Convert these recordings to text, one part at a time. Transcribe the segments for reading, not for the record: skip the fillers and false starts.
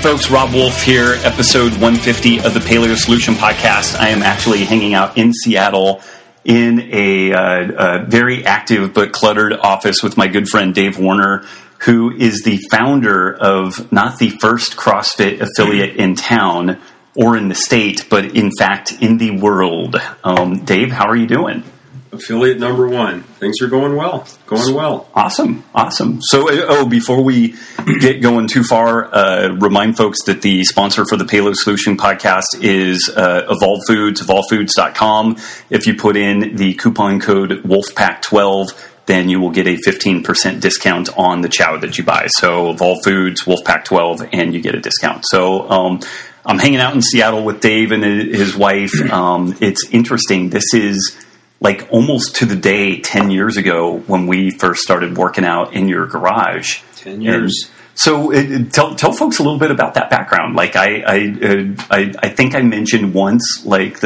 folks, Rob Wolf here, episode 150 of the Paleo Solution Podcast. I am actually hanging out in Seattle in a very active but cluttered office with my good friend Dave Warner, who is the founder of not the first CrossFit affiliate in town or in the state, but in fact in the world. Dave, how are you doing? Affiliate number one. Things are going well. Awesome. So, before we get going too far, remind folks that the sponsor for the Paleo Solution Podcast is Evolve Foods, evolvefoods.com. If you put in the coupon code WOLFPACK12, then you will get a 15% discount on the chow that you buy. So, Evolve Foods, WOLFPACK12, and you get a discount. So, I'm hanging out in Seattle with Dave and his wife. It's interesting. This is like almost to the day 10 years ago when we first started working out in your garage. 10 years. And so tell folks a little bit about that background. Like I think I mentioned once, it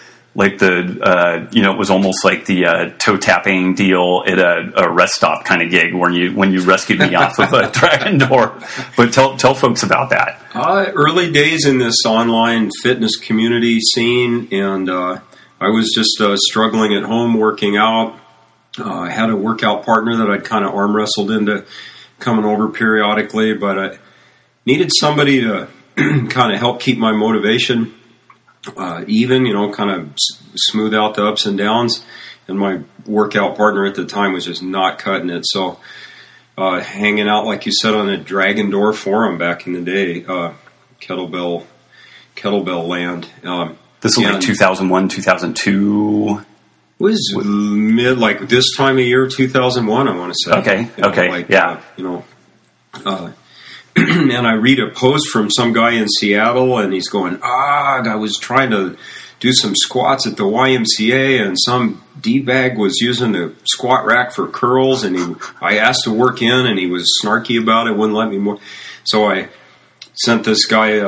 was almost like the toe tapping deal at a rest stop kind of gig when you rescued me off of a dragon door. But tell folks about that. Early days in this online fitness community scene, and I was just struggling at home working out. I had a workout partner that I'd kind of arm wrestled into coming over periodically, but I needed somebody to kind of help keep my motivation even, kind of smooth out the ups and downs. And my workout partner at the time was just not cutting it. So hanging out, like you said, on a Dragon Door forum back in the day, kettlebell land. This was like 2001, 2002. It was mid, like this time of year, 2001, I want to say. Okay. And I read a post from some guy in Seattle, and he's going, I was trying to do some squats at the YMCA, and some D-bag was using the squat rack for curls, and I asked to work in, and he was snarky about it, wouldn't let me more. So I sent this guy,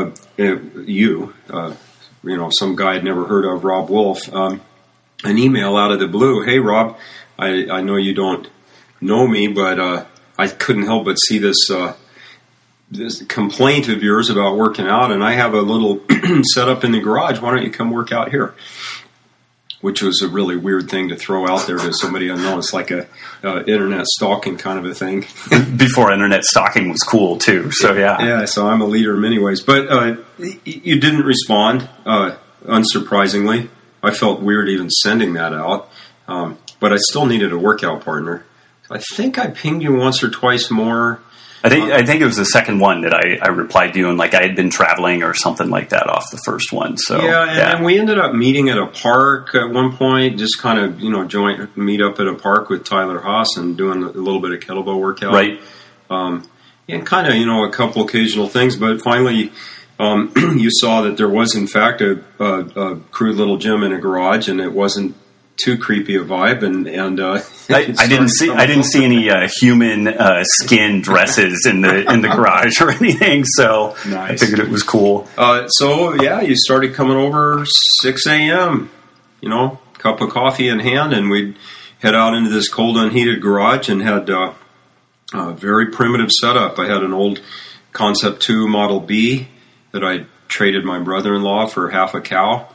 some guy I'd never heard of, Rob Wolf, an email out of the blue. Hey, Rob, I know you don't know me, but I couldn't help but see this complaint of yours about working out, and I have a little setup in the garage. Why don't you come work out here? Which was a really weird thing to throw out there to somebody unknown. It's like a internet stalking kind of a thing. Before internet stalking was cool too. So yeah. Yeah. So I'm a leader in many ways, but you didn't respond. Unsurprisingly, I felt weird even sending that out. But I still needed a workout partner. I think I pinged you once or twice more. I think it was the second one that I replied to you, and like I had been traveling or something like that off the first one. So and we ended up meeting at a park at one point, just kind of meet up at a park with Tyler Haas and doing a little bit of kettlebell workout, right? And kind of a couple occasional things, but finally you saw that there was in fact a crude little gym in a garage, and it wasn't too creepy a vibe, and I didn't see any human skin dresses in the garage or anything, so nice. I figured it was cool. You started coming over 6 a.m. Cup of coffee in hand, and we'd head out into this cold, unheated garage and had a very primitive setup. I had an old Concept 2 Model B that I traded my brother-in-law for half a cow.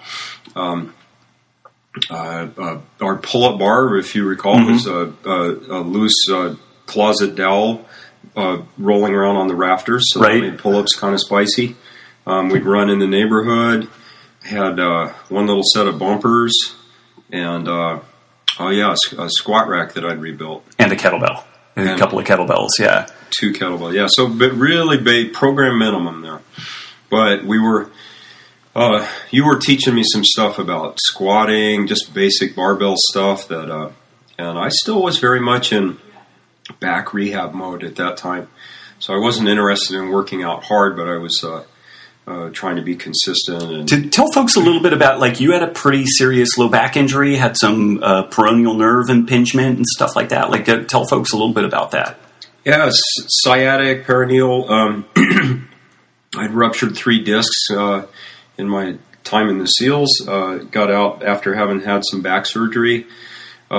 Our pull-up bar, if you recall, was a loose closet dowel rolling around on the rafters, so that made pull-ups kind of spicy. We'd run in the neighborhood, had one little set of bumpers, and a squat rack that I'd rebuilt. And a kettlebell. And a couple of kettlebells, yeah. 2 kettlebells, yeah. So, but really program minimum there. But we were... you were teaching me some stuff about squatting, just basic barbell stuff and I still was very much in back rehab mode at that time. So I wasn't interested in working out hard, but I was trying to be consistent. And to tell folks a little bit about, like, you had a pretty serious low back injury, had some peroneal nerve impingement and stuff like that. Like, tell folks a little bit about that. Yeah, sciatic, peroneal. I'd ruptured 3 discs in my time in the SEALs. Got out after having had some back surgery.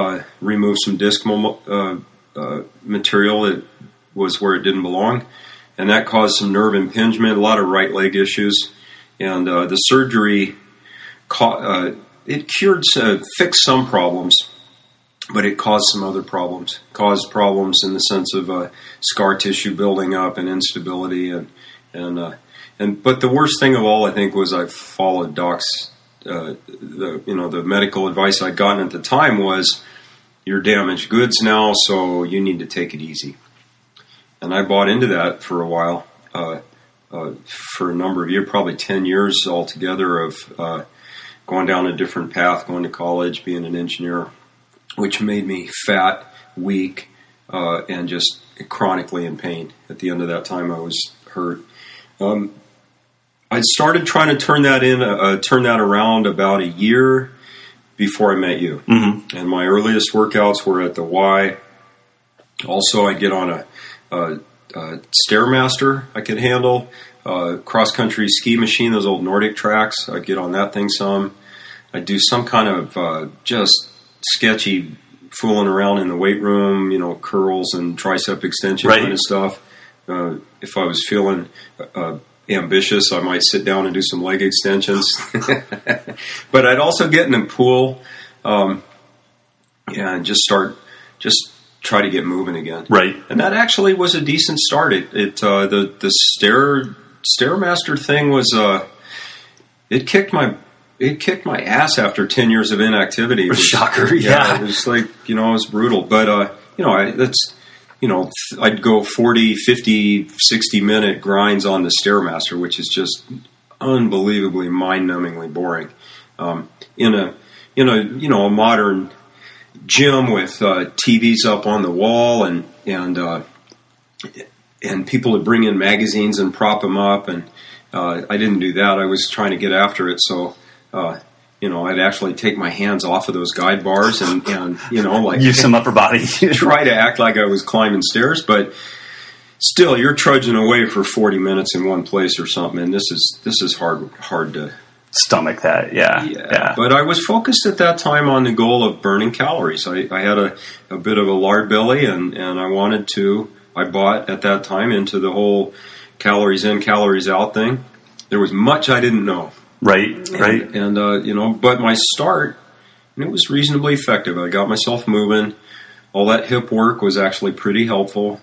Removed some disc material that was where it didn't belong. and that caused some nerve impingement, a lot of right leg issues, and the surgery it fixed some problems, but it caused some other problems. Caused problems in the sense of scar tissue building up and instability, but the worst thing of all, I think, was I followed Doc's the medical advice I'd gotten at the time was, you're damaged goods now, so you need to take it easy. And I bought into that for a while, for a number of years, probably 10 years altogether of going down a different path, going to college, being an engineer, which made me fat, weak, and just chronically in pain. At the end of that time, I was hurt. I started trying to turn that around about a year before I met you. Mm-hmm. And my earliest workouts were at the Y. Also, I'd get on a Stairmaster I could handle, cross-country ski machine, those old Nordic tracks. I'd get on that thing some. I'd do some kind of just sketchy fooling around in the weight room, curls and tricep extension kind of stuff. If I was feeling ambitious, I might sit down and do some leg extensions. But I'd also get in the pool and just try to get moving again. Right. And that actually was a decent start. The Stairmaster thing was it kicked my ass after 10 years of inactivity. It was shocker. Yeah. It was like, it was brutal. But I'd go 40, 50, 60-minute grinds on the Stairmaster, which is just unbelievably mind-numbingly boring. In a modern gym with TVs up on the wall and people would bring in magazines and prop them up, and I didn't do that. I was trying to get after it, so I'd actually take my hands off of those guide bars and use some upper body. Try to act like I was climbing stairs, but still, you're trudging away for 40 minutes in one place or something, and this is hard to stomach that. Yeah. But I was focused at that time on the goal of burning calories. I had a bit of a lard belly, and I bought at that time into the whole calories in, calories out thing. There was much I didn't know. Right. But my start, it was reasonably effective. I got myself moving. All that hip work was actually pretty helpful.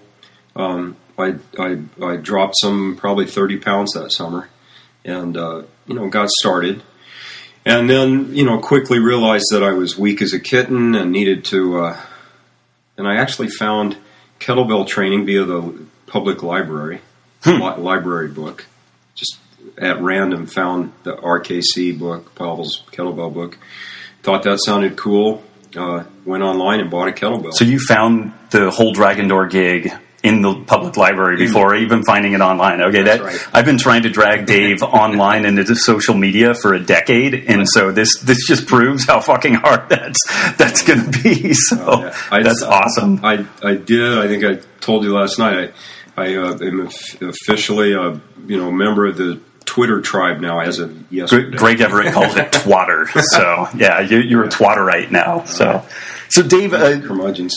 I dropped probably 30 pounds that summer, and got started. And then quickly realized that I was weak as a kitten and needed to. And I actually found kettlebell training via the public library, library book. Just at random found the RKC book, Pavel's kettlebell book. Thought that sounded cool. Went online and bought a kettlebell. So you found the whole Dragon Door gig in the public library before even finding it online. Okay, that's right. I've been trying to drag Dave online and into social media for a decade, and so this just proves how fucking hard that's going to be. So that's awesome. I did. I think I told you last night. I am officially a member of the Twitter tribe now as of yesterday. Greg Everett calls it twatter. So yeah, you're a twatterite now. So Dave, curmudgeons.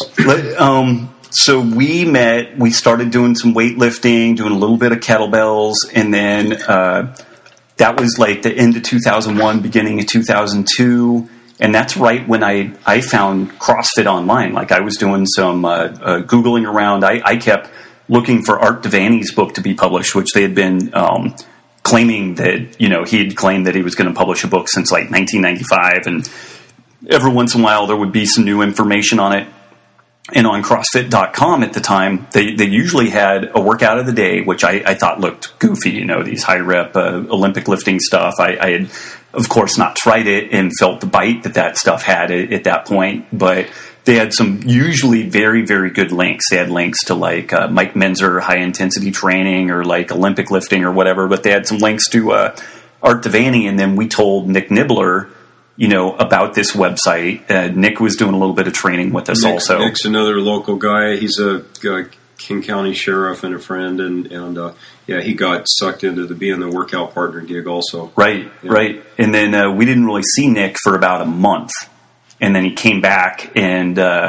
So we met. We started doing some weightlifting, doing a little bit of kettlebells, and then that was like the end of 2001, beginning of 2002. And that's right when I found CrossFit online. Like I was doing some Googling around. I kept looking for Art Devaney's book to be published, which they had been claiming that, he had claimed that he was going to publish a book since like 1995. And every once in a while there would be some new information on it. And on CrossFit.com at the time, they usually had a workout of the day, which I thought looked goofy, these high rep Olympic lifting stuff. I had, of course, not tried it and felt the bite that stuff had at that point. But they had some usually very, very good links. They had links to like Mike Menzer high intensity training or like Olympic lifting or whatever. But they had some links to Art Devaney. And then we told Nick Nibbler, about this website. Nick was doing a little bit of training with us also. Nick's another local guy. He's a King County sheriff and a friend, and he got sucked into being the workout partner gig also. Right. And then we didn't really see Nick for about a month, and then he came back and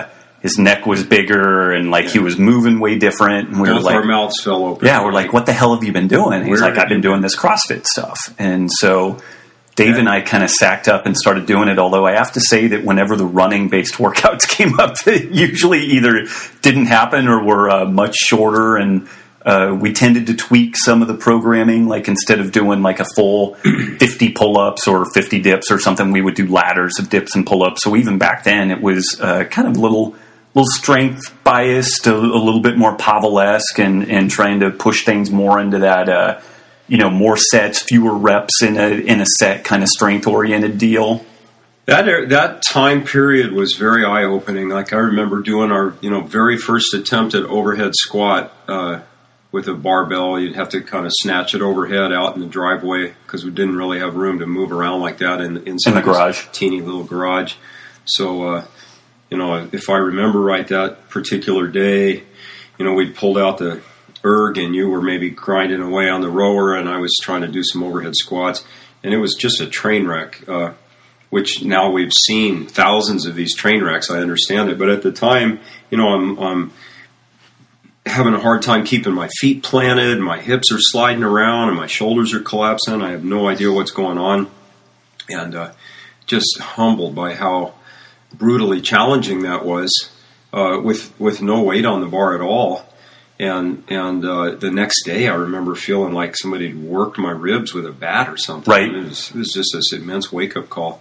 his neck was bigger, and like he was moving way different. And we Both were like, our mouths fell open. yeah, we're like, what the hell have you been doing? And he's like, I've been doing this CrossFit stuff. And so Dave and I kind of sacked up and started doing it, although I have to say that whenever the running-based workouts came up, they usually either didn't happen or were much shorter, and we tended to tweak some of the programming, like instead of doing like a full 50 pull-ups or 50 dips or something, we would do ladders of dips and pull-ups. So even back then, it was kind of a little strength biased, a little bit more Pavel-esque, and trying to push things more into that, more sets, fewer reps in a set kind of strength-oriented deal. That time period was very eye-opening. Like I remember doing our very first attempt at overhead squat with a barbell. You'd have to kind of snatch it overhead out in the driveway because we didn't really have room to move around like that inside in the garage, teeny little garage. So if I remember right, that particular day, we'd pulled out the erg and you were maybe grinding away on the rower, and I was trying to do some overhead squats, and it was just a train wreck. Which now we've seen thousands of these train wrecks. I understand it, but at the time, I'm having a hard time keeping my feet planted. My hips are sliding around, and my shoulders are collapsing. I have no idea what's going on, and just humbled by how brutally challenging that was, with no weight on the bar at all. And the next day, I remember feeling like somebody had worked my ribs with a bat or something. Right. It was just this immense wake up call.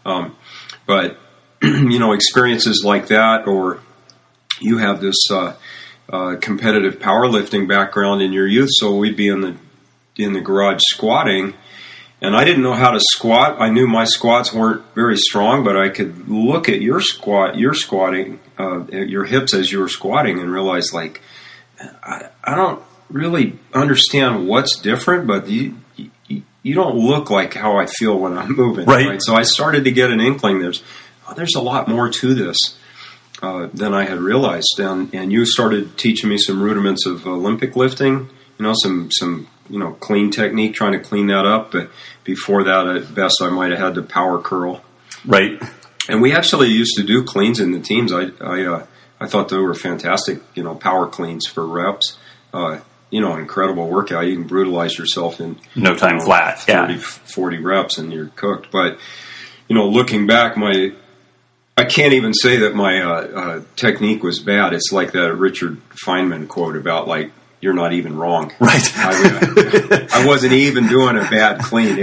But experiences like that, or you have this competitive powerlifting background in your youth, so we'd be in the garage squatting, and I didn't know how to squat. I knew my squats weren't very strong, but I could look at your squatting, at your hips as you were squatting, and realize like, I don't really understand what's different, but you don't look like how I feel when I'm moving. Right. So I started to get an inkling. There's a lot more to this than I had realized. And you started teaching me some rudiments of Olympic lifting, some clean technique, trying to clean that up. But before that, at best, I might have had to power curl. Right. And we actually used to do cleans in the teams. I thought they were fantastic, power cleans for reps. Incredible workout. You can brutalize yourself in no time flat. 40 reps and you're cooked. But, looking back, I can't even say that my technique was bad. It's like that Richard Feynman quote about like, you're not even wrong. Right. I wasn't even doing a bad clean.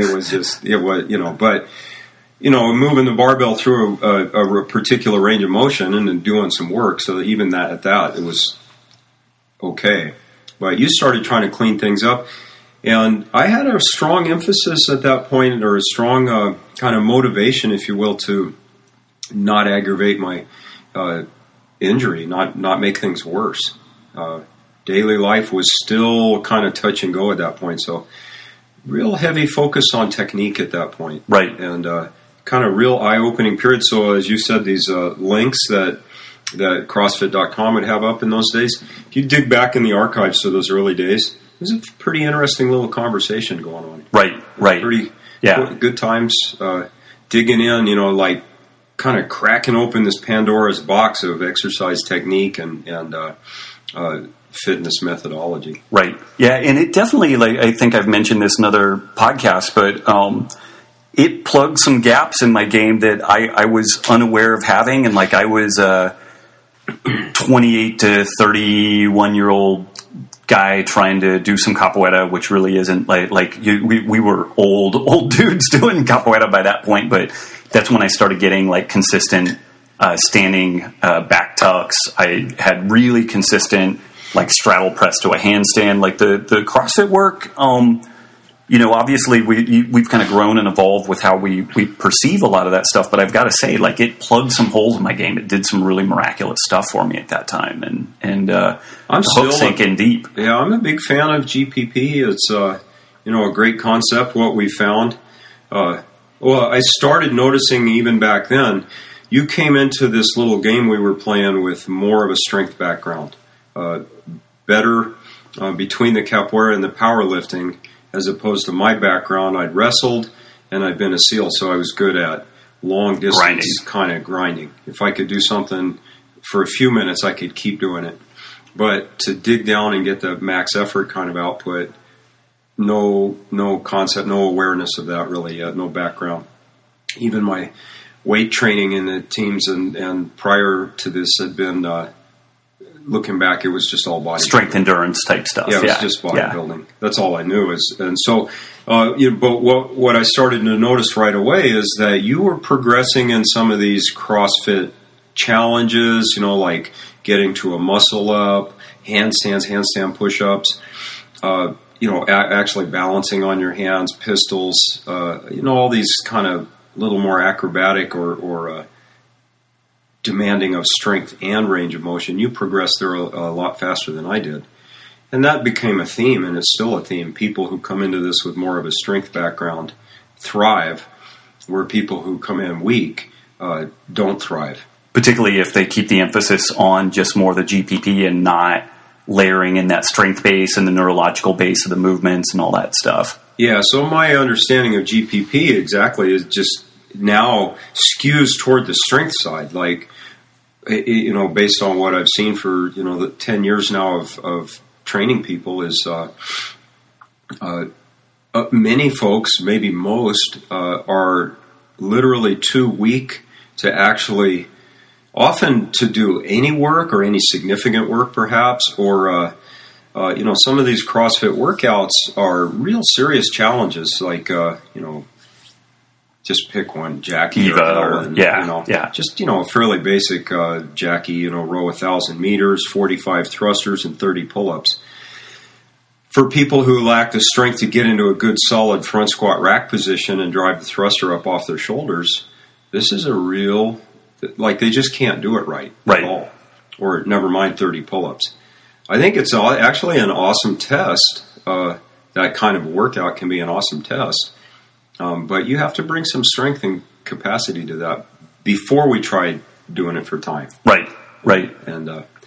But moving the barbell through a particular range of motion and then doing some work, so that even at that, it was okay. But you started trying to clean things up, and I had a strong emphasis at that point, or a strong kind of motivation, if you will, to not aggravate my injury, not make things worse. Daily life was still kind of touch and go at that point, so real heavy focus on technique at that point. Right. And kind of real eye-opening period. So as you said, these links that CrossFit.com would have up in those days, if you dig back in the archives of those early days, there's a pretty interesting little conversation going on. Right. Pretty good times digging in, like kind of cracking open this Pandora's box of exercise technique and fitness methodology. Right. Yeah, and it definitely, like I think I've mentioned this in other podcasts, but it plugged some gaps in my game that I was unaware of having, and like I was a 28 to 31-year-old guy trying to do some capoeira, which really isn't we were old dudes doing capoeira by that point, but that's when I started getting like consistent standing back tucks. I had really consistent like straddle press to a handstand, like the CrossFit work. Obviously we've kind of grown and evolved with how we perceive a lot of that stuff, but I've got to say, like, it plugged some holes in my game. It did some really miraculous stuff for me at that time, and I'm still sank in deep. Yeah, I'm a big fan of GPP. It's a great concept. What we found, I started noticing even back then. You came into this little game we were playing with more of a strength background, better between the capoeira and the powerlifting. As opposed to my background, I'd wrestled and I'd been a SEAL, so I was good at long distance kind of grinding. If I could do something for a few minutes, I could keep doing it. But to dig down and get the max effort kind of output, no concept, no awareness of that really yet, no background. Even my weight training in the teams and prior to this had been, looking back, it was just all bodybuilding. Strength endurance type stuff. Yeah, it was just bodybuilding. Yeah. That's all I knew. And so, but what I started to notice right away is that you were progressing in some of these CrossFit challenges, like getting to a muscle up, handstand push-ups, actually balancing on your hands, pistols, all these kind of little more acrobatic or demanding of strength and range of motion. You progressed there a lot faster than I did. And that became a theme, and it's still a theme. People who come into this with more of a strength background thrive, where people who come in weak don't thrive. Particularly if they keep the emphasis on just more the GPP and not layering in that strength base and the neurological base of the movements and all that stuff. Yeah, so my understanding of GPP exactly is just now skews toward the strength side. Like, based on what I've seen for, the 10 years now of training people is many folks, maybe most, are literally too weak to actually, often to do any work or any significant work perhaps, or some of these CrossFit workouts are real serious challenges, like, just pick one, Jackie Eva, or Ellen, just, a fairly basic Jackie, row 1,000 meters, 45 thrusters, and 30 pull-ups. For people who lack the strength to get into a good solid front squat rack position and drive the thruster up off their shoulders, this is a real, they just can't do it right at all. Or never mind 30 pull-ups. I think it's actually an awesome test. That kind of workout can be an awesome test. But you have to bring some strength and capacity to that before we try doing it for time. Right. And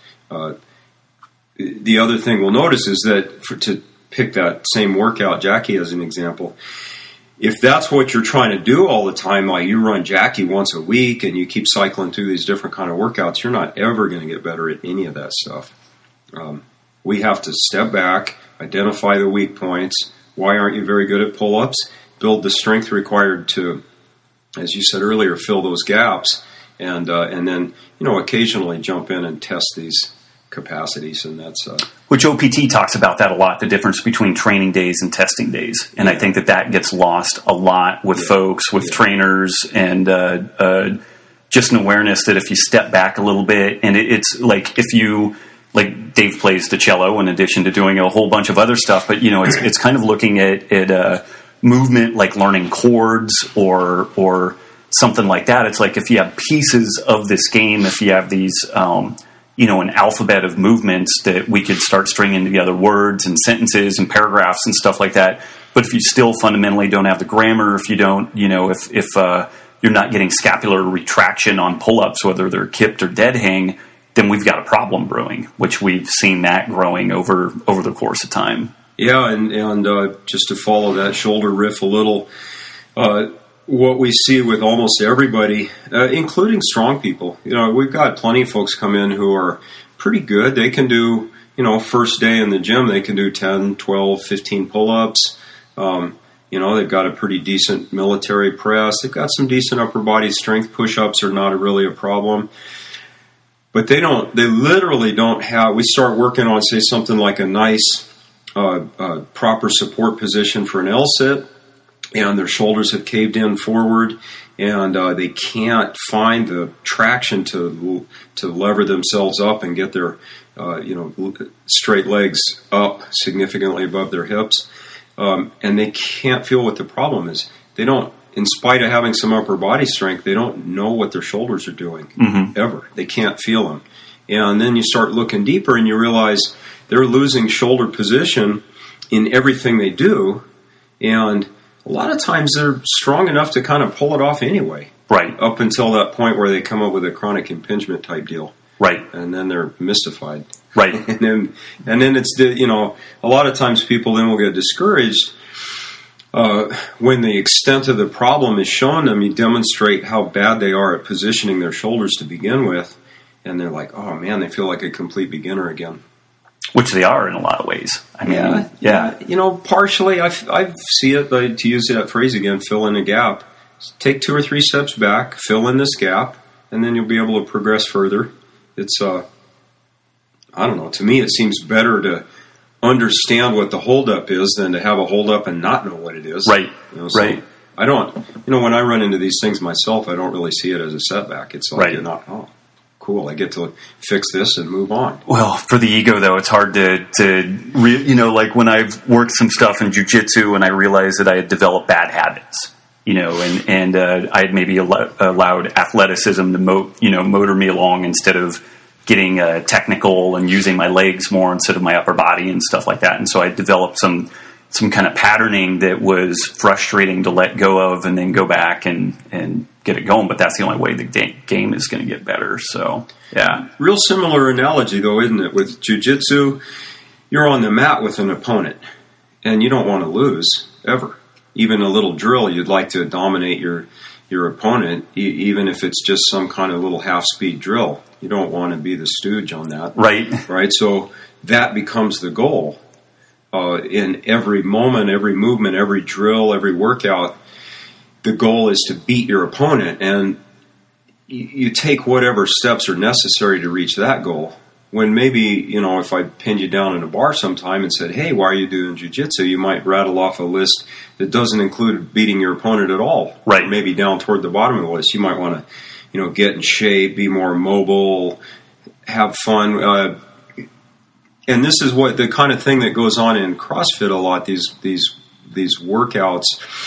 the other thing we'll notice is that to pick that same workout, Jackie as an example, if that's what you're trying to do all the time, like you run Jackie once a week and you keep cycling through these different kind of workouts, you're not ever going to get better at any of that stuff. We have to step back, identify the weak points. Why aren't you very good at pull-ups? Build the strength required to, as you said earlier, fill those gaps, and then occasionally jump in and test these capacities, and that's which OPT talks about that a lot, the difference between training days and testing days, and I think that gets lost a lot with folks, with trainers, and just an awareness that if you step back a little bit, and it's like if you. Like Dave plays the cello in addition to doing a whole bunch of other stuff, but it's kind of looking at movement like learning chords or something like that. It's like if you have pieces of this game, if you have these an alphabet of movements that we could start stringing together words and sentences and paragraphs and stuff like that. But if you still fundamentally don't have the grammar, if you don't, if you're not getting scapular retraction on pull-ups, whether they're kipped or dead hang, then we've got a problem brewing, which we've seen that growing over the course of time. Yeah, and just to follow that shoulder riff a little, what we see with almost everybody, including strong people, we've got plenty of folks come in who are pretty good. They can do, first day in the gym, they can do 10, 12, 15 pull-ups. They've got a pretty decent military press. They've got some decent upper body strength. Push-ups are not really a problem. But they literally don't have, we start working on, say, something like a nice proper support position for an L-sit, and their shoulders have caved in forward, and they can't find the traction to lever themselves up and get their, straight legs up significantly above their hips. And they can't feel what the problem is. They don't, in spite of having some upper body strength, they don't know what their shoulders are doing, ever. They can't feel them. And then you start looking deeper and you realize they're losing shoulder position in everything they do. And a lot of times they're strong enough to kind of pull it off anyway. Right. Up until that point where they come up with a chronic impingement type deal. Right. And then they're mystified. Right. and then it's, a lot of times people then will get discouraged. When the extent of the problem is shown them, you demonstrate how bad they are at positioning their shoulders to begin with, and they're like, oh man, they feel like a complete beginner again. Which they are in a lot of ways. I mean, yeah. You know, partially, I see it, to use that phrase again, fill in a gap. Take 2 or 3 steps back, fill in this gap, and then you'll be able to progress further. It's, I don't know, to me it seems better to understand what the holdup is than to have a holdup and not know what it is. Right, you know, so right. I don't, when I run into these things myself, I don't really see it as a setback. It's like, oh, cool, I get to fix this and move on. Well, for the ego, though, it's hard like when I've worked some stuff in jiu-jitsu and I realized that I had developed bad habits, and I had maybe allowed athleticism to motor me along instead of getting technical and using my legs more instead of my upper body and stuff like that. And so I developed some kind of patterning that was frustrating to let go of and then go back and get it going. But that's the only way the game is going to get better. So, yeah. Real similar analogy, though, isn't it? With jiu-jitsu, you're on the mat with an opponent, and you don't want to lose, ever. Even a little drill, you'd like to dominate your opponent, even if it's just some kind of little half-speed drill. You don't want to be the stooge on that. Right? So that becomes the goal. In every moment, every movement, every drill, every workout, the goal is to beat your opponent, and you take whatever steps are necessary to reach that goal. When maybe, if I pinned you down in a bar sometime and said, hey, why are you doing jiu-jitsu? You might rattle off a list that doesn't include beating your opponent at all. Right. Or maybe down toward the bottom of the list. You might want to, get in shape, be more mobile, have fun. And this is what the kind of thing that goes on in CrossFit a lot, these workouts.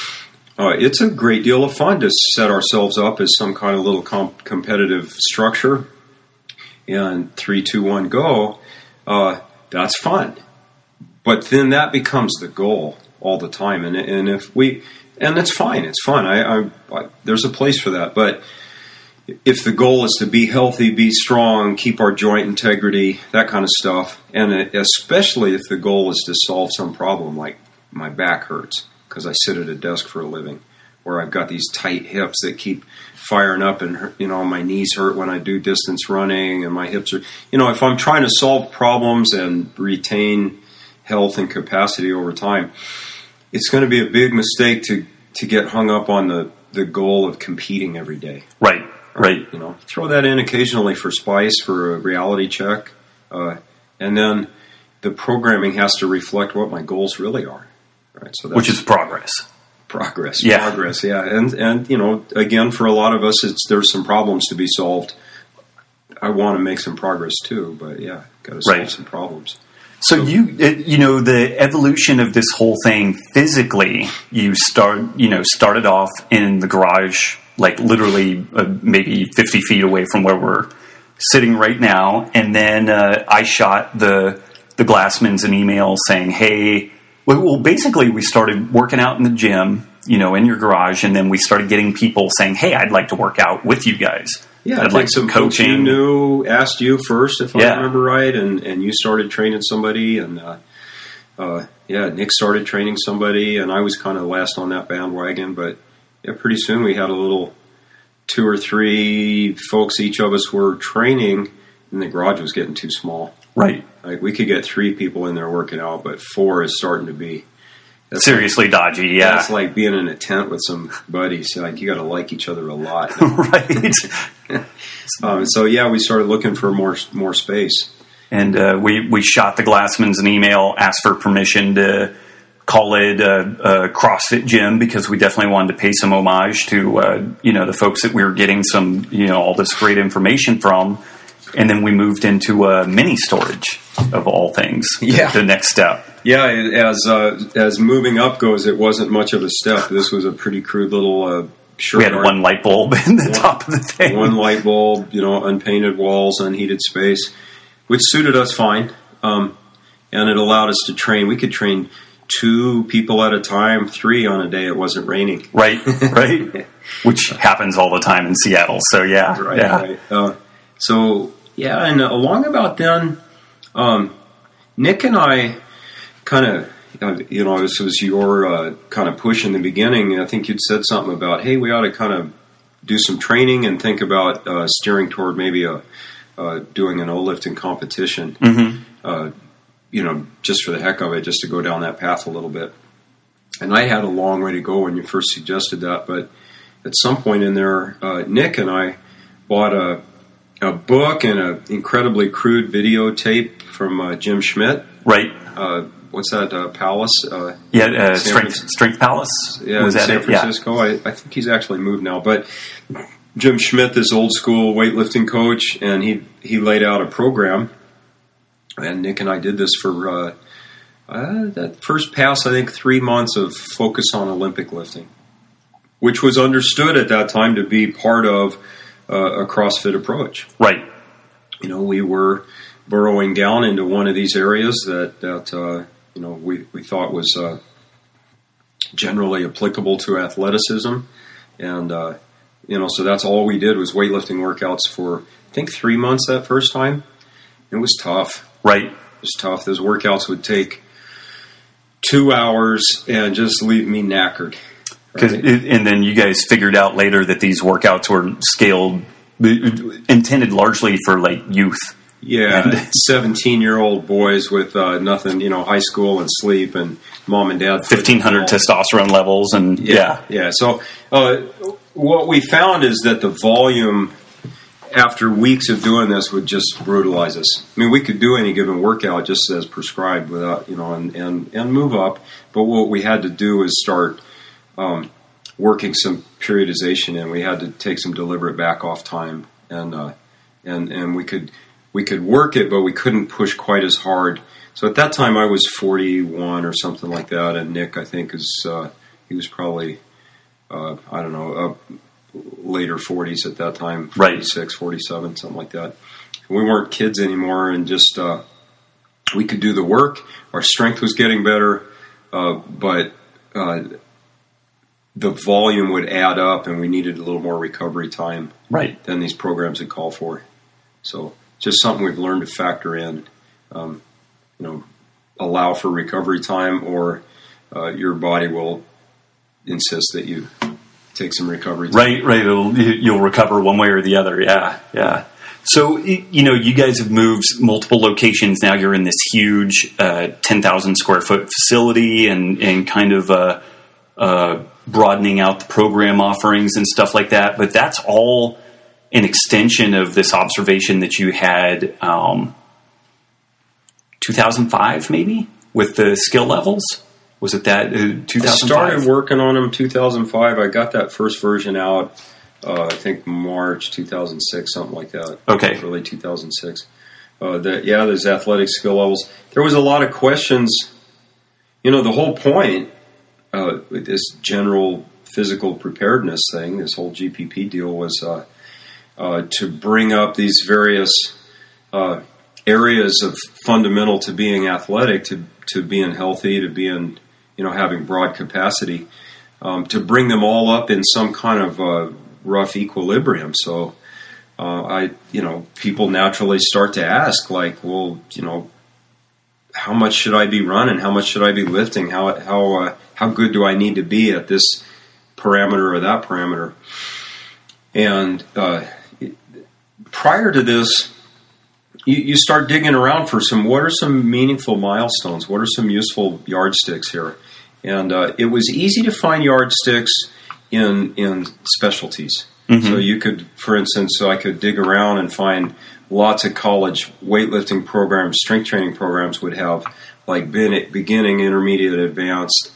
It's a great deal of fun to set ourselves up as some kind of little competitive structure. And 3, 2, 1, go. That's fun. But then that becomes the goal all the time. And it's fine. It's fun. I there's a place for that. But if the goal is to be healthy, be strong, keep our joint integrity, that kind of stuff, and especially if the goal is to solve some problem like my back hurts because I sit at a desk for a living, or I've got these tight hips that keep firing up and, my knees hurt when I do distance running and my hips are, if I'm trying to solve problems and retain health and capacity over time, it's going to be a big mistake to get hung up on the goal of competing every day. Right. Throw that in occasionally for spice, for a reality check. And then the programming has to reflect what my goals really are. Right. So which is progress. Progress, yeah. And again, for a lot of us, there's some problems to be solved. I want to make some progress too, but yeah, got to solve some problems. So the evolution of this whole thing physically, you started off in the garage, like literally maybe 50 feet away from where we're sitting right now, and then I shot the Glassmans an email saying, hey. Well, basically, we started working out in the gym, in your garage, and then we started getting people saying, hey, I'd like to work out with you guys. Yeah, I'd like some coaching. You knew, asked you first, if I remember right, and you started training somebody, and Nick started training somebody, and I was kind of last on that bandwagon, but pretty soon we had a little 2 or 3 folks each of us were training, and the garage was getting too small. Right. Like we could get 3 people in there working out, but 4 is starting to be seriously dodgy. Yeah, it's like being in a tent with some buddies. Like you got to like each other a lot, right? So we started looking for more space, and we shot the Glassmans an email, asked for permission to call it a CrossFit gym because we definitely wanted to pay some homage to the folks that we were getting some all this great information from. And then we moved into mini storage, of all things. Yeah. The next step. Yeah, as moving up goes, it wasn't much of a step. This was a pretty crude little we had one light bulb in the top of the thing. One light bulb, unpainted walls, unheated space, which suited us fine. And it allowed us to train. We could train 2 people at a time, 3 on a day it wasn't raining. Right. Which happens all the time in Seattle. So, yeah. Right. And along about then, Nick and I kind of, this was your kind of push in the beginning. I think you'd said something about, hey, we ought to kind of do some training and think about steering toward maybe a doing an O-lifting competition, just for the heck of it, just to go down that path a little bit. And I had a long way to go when you first suggested that, but at some point in there, Nick and I bought a book and an incredibly crude videotape from Jim Schmidt. Right. What's that, Palace? Strength Palace? Yeah, in San Francisco. Yeah. I think he's actually moved now. But Jim Schmidt, this old school weightlifting coach, and he laid out a program. And Nick and I did this for that first pass, I think 3 months of focus on Olympic lifting, which was understood at that time to be part of a CrossFit approach. Right. We were burrowing down into one of these areas that we thought was generally applicable to athleticism. And, so that's all we did was weightlifting workouts for, I think, 3 months that first time. It was tough. Right. It was tough. Those workouts would take 2 hours and just leave me knackered. Right? And then you guys figured out later that these workouts were scaled, intended largely for like youth. Yeah, 17-year-old boys with nothing, high school and sleep, and mom and dad. 1,500 testosterone levels, and yeah. So what we found is that the volume after weeks of doing this would just brutalize us. I mean, we could do any given workout just as prescribed without, and move up. But what we had to do is start working some periodization in. We had to take some deliberate back off time, and we could work it, but we couldn't push quite as hard. So at that time, I was 41 or something like that, and Nick, I think, he was probably, later 40s at that time, 46, 47, something like that. We weren't kids anymore, and just we could do the work. Our strength was getting better, but the volume would add up, and we needed a little more recovery time than these programs would call for. So just something we've learned to factor in, allow for recovery time, or your body will insist that you take some recovery time. Right. You'll recover one way or the other. Yeah. So, you guys have moved multiple locations. Now you're in this huge 10,000 square foot facility and kind of broadening out the program offerings and stuff like that. But that's all an extension of this observation that you had 2005 maybe with the skill levels. Was it that 2005? I started working on them 2005. I got that first version out, I think March 2006, something like that. Okay. Early 2006. There's athletic skill levels. There was a lot of questions. The whole point with this general physical preparedness thing, this whole GPP deal, was to bring up these various areas of fundamental to being athletic, to being healthy, to being, having broad capacity, to bring them all up in some kind of rough equilibrium. So, people naturally start to ask, like, well, how much should I be running? How much should I be lifting? How good do I need to be at this parameter or that parameter? And prior to this, you start digging around for what are some meaningful milestones? What are some useful yardsticks here? And it was easy to find yardsticks in specialties. Mm-hmm. So you could, for instance, I could dig around and find lots of college weightlifting programs, strength training programs would have like beginning, intermediate, advanced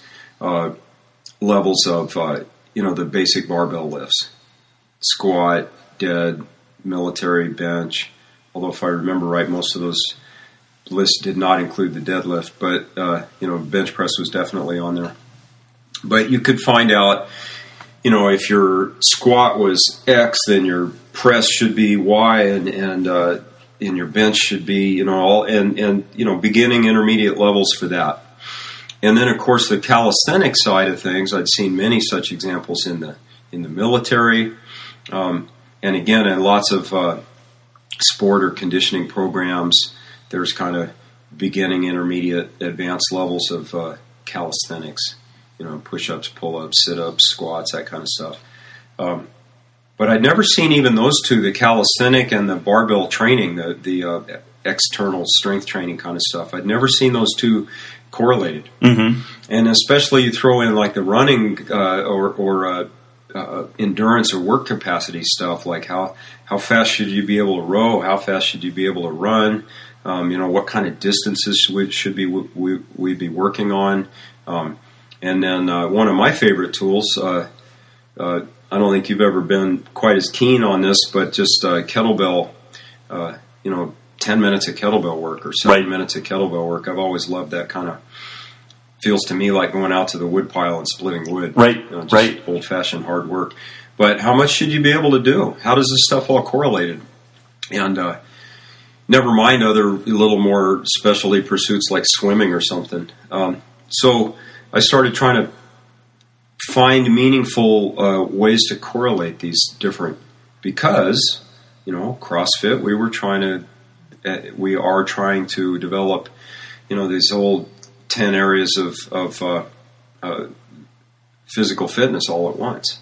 levels of, the basic barbell lifts. Squat, dead, military, bench. Although if I remember right, most of those lists did not include the deadlift, but, bench press was definitely on there. But you could find out, if your squat was X, then your press should be Y, and your bench should be, beginning, intermediate levels for that. And then, of course, the calisthenic side of things, I'd seen many such examples in the military, and again, in lots of sport or conditioning programs. There's kind of beginning, intermediate, advanced levels of calisthenics. Push-ups, pull-ups, sit-ups, squats, that kind of stuff. But But I'd never seen even those two, the calisthenic and the barbell training, the external strength training kind of stuff. I'd never seen those two correlated. Mm-hmm. And especially you throw in like the running or endurance or work capacity stuff, like how fast should you be able to row? How fast should you be able to run? What kind of distances should we be working on? And then one of my favorite tools, I don't think you've ever been quite as keen on this, but just kettlebell, 10 minutes of kettlebell work or 7 minutes of kettlebell work. I've always loved that kind of, feels to me like going out to the wood pile and splitting wood. Right. Old-fashioned hard work. But how much should you be able to do? How does this stuff all correlated? And never mind other little more specialty pursuits like swimming or something. So I started trying to find meaningful ways to correlate these different, because, CrossFit, we are trying to develop, these old 10 areas of physical fitness all at once.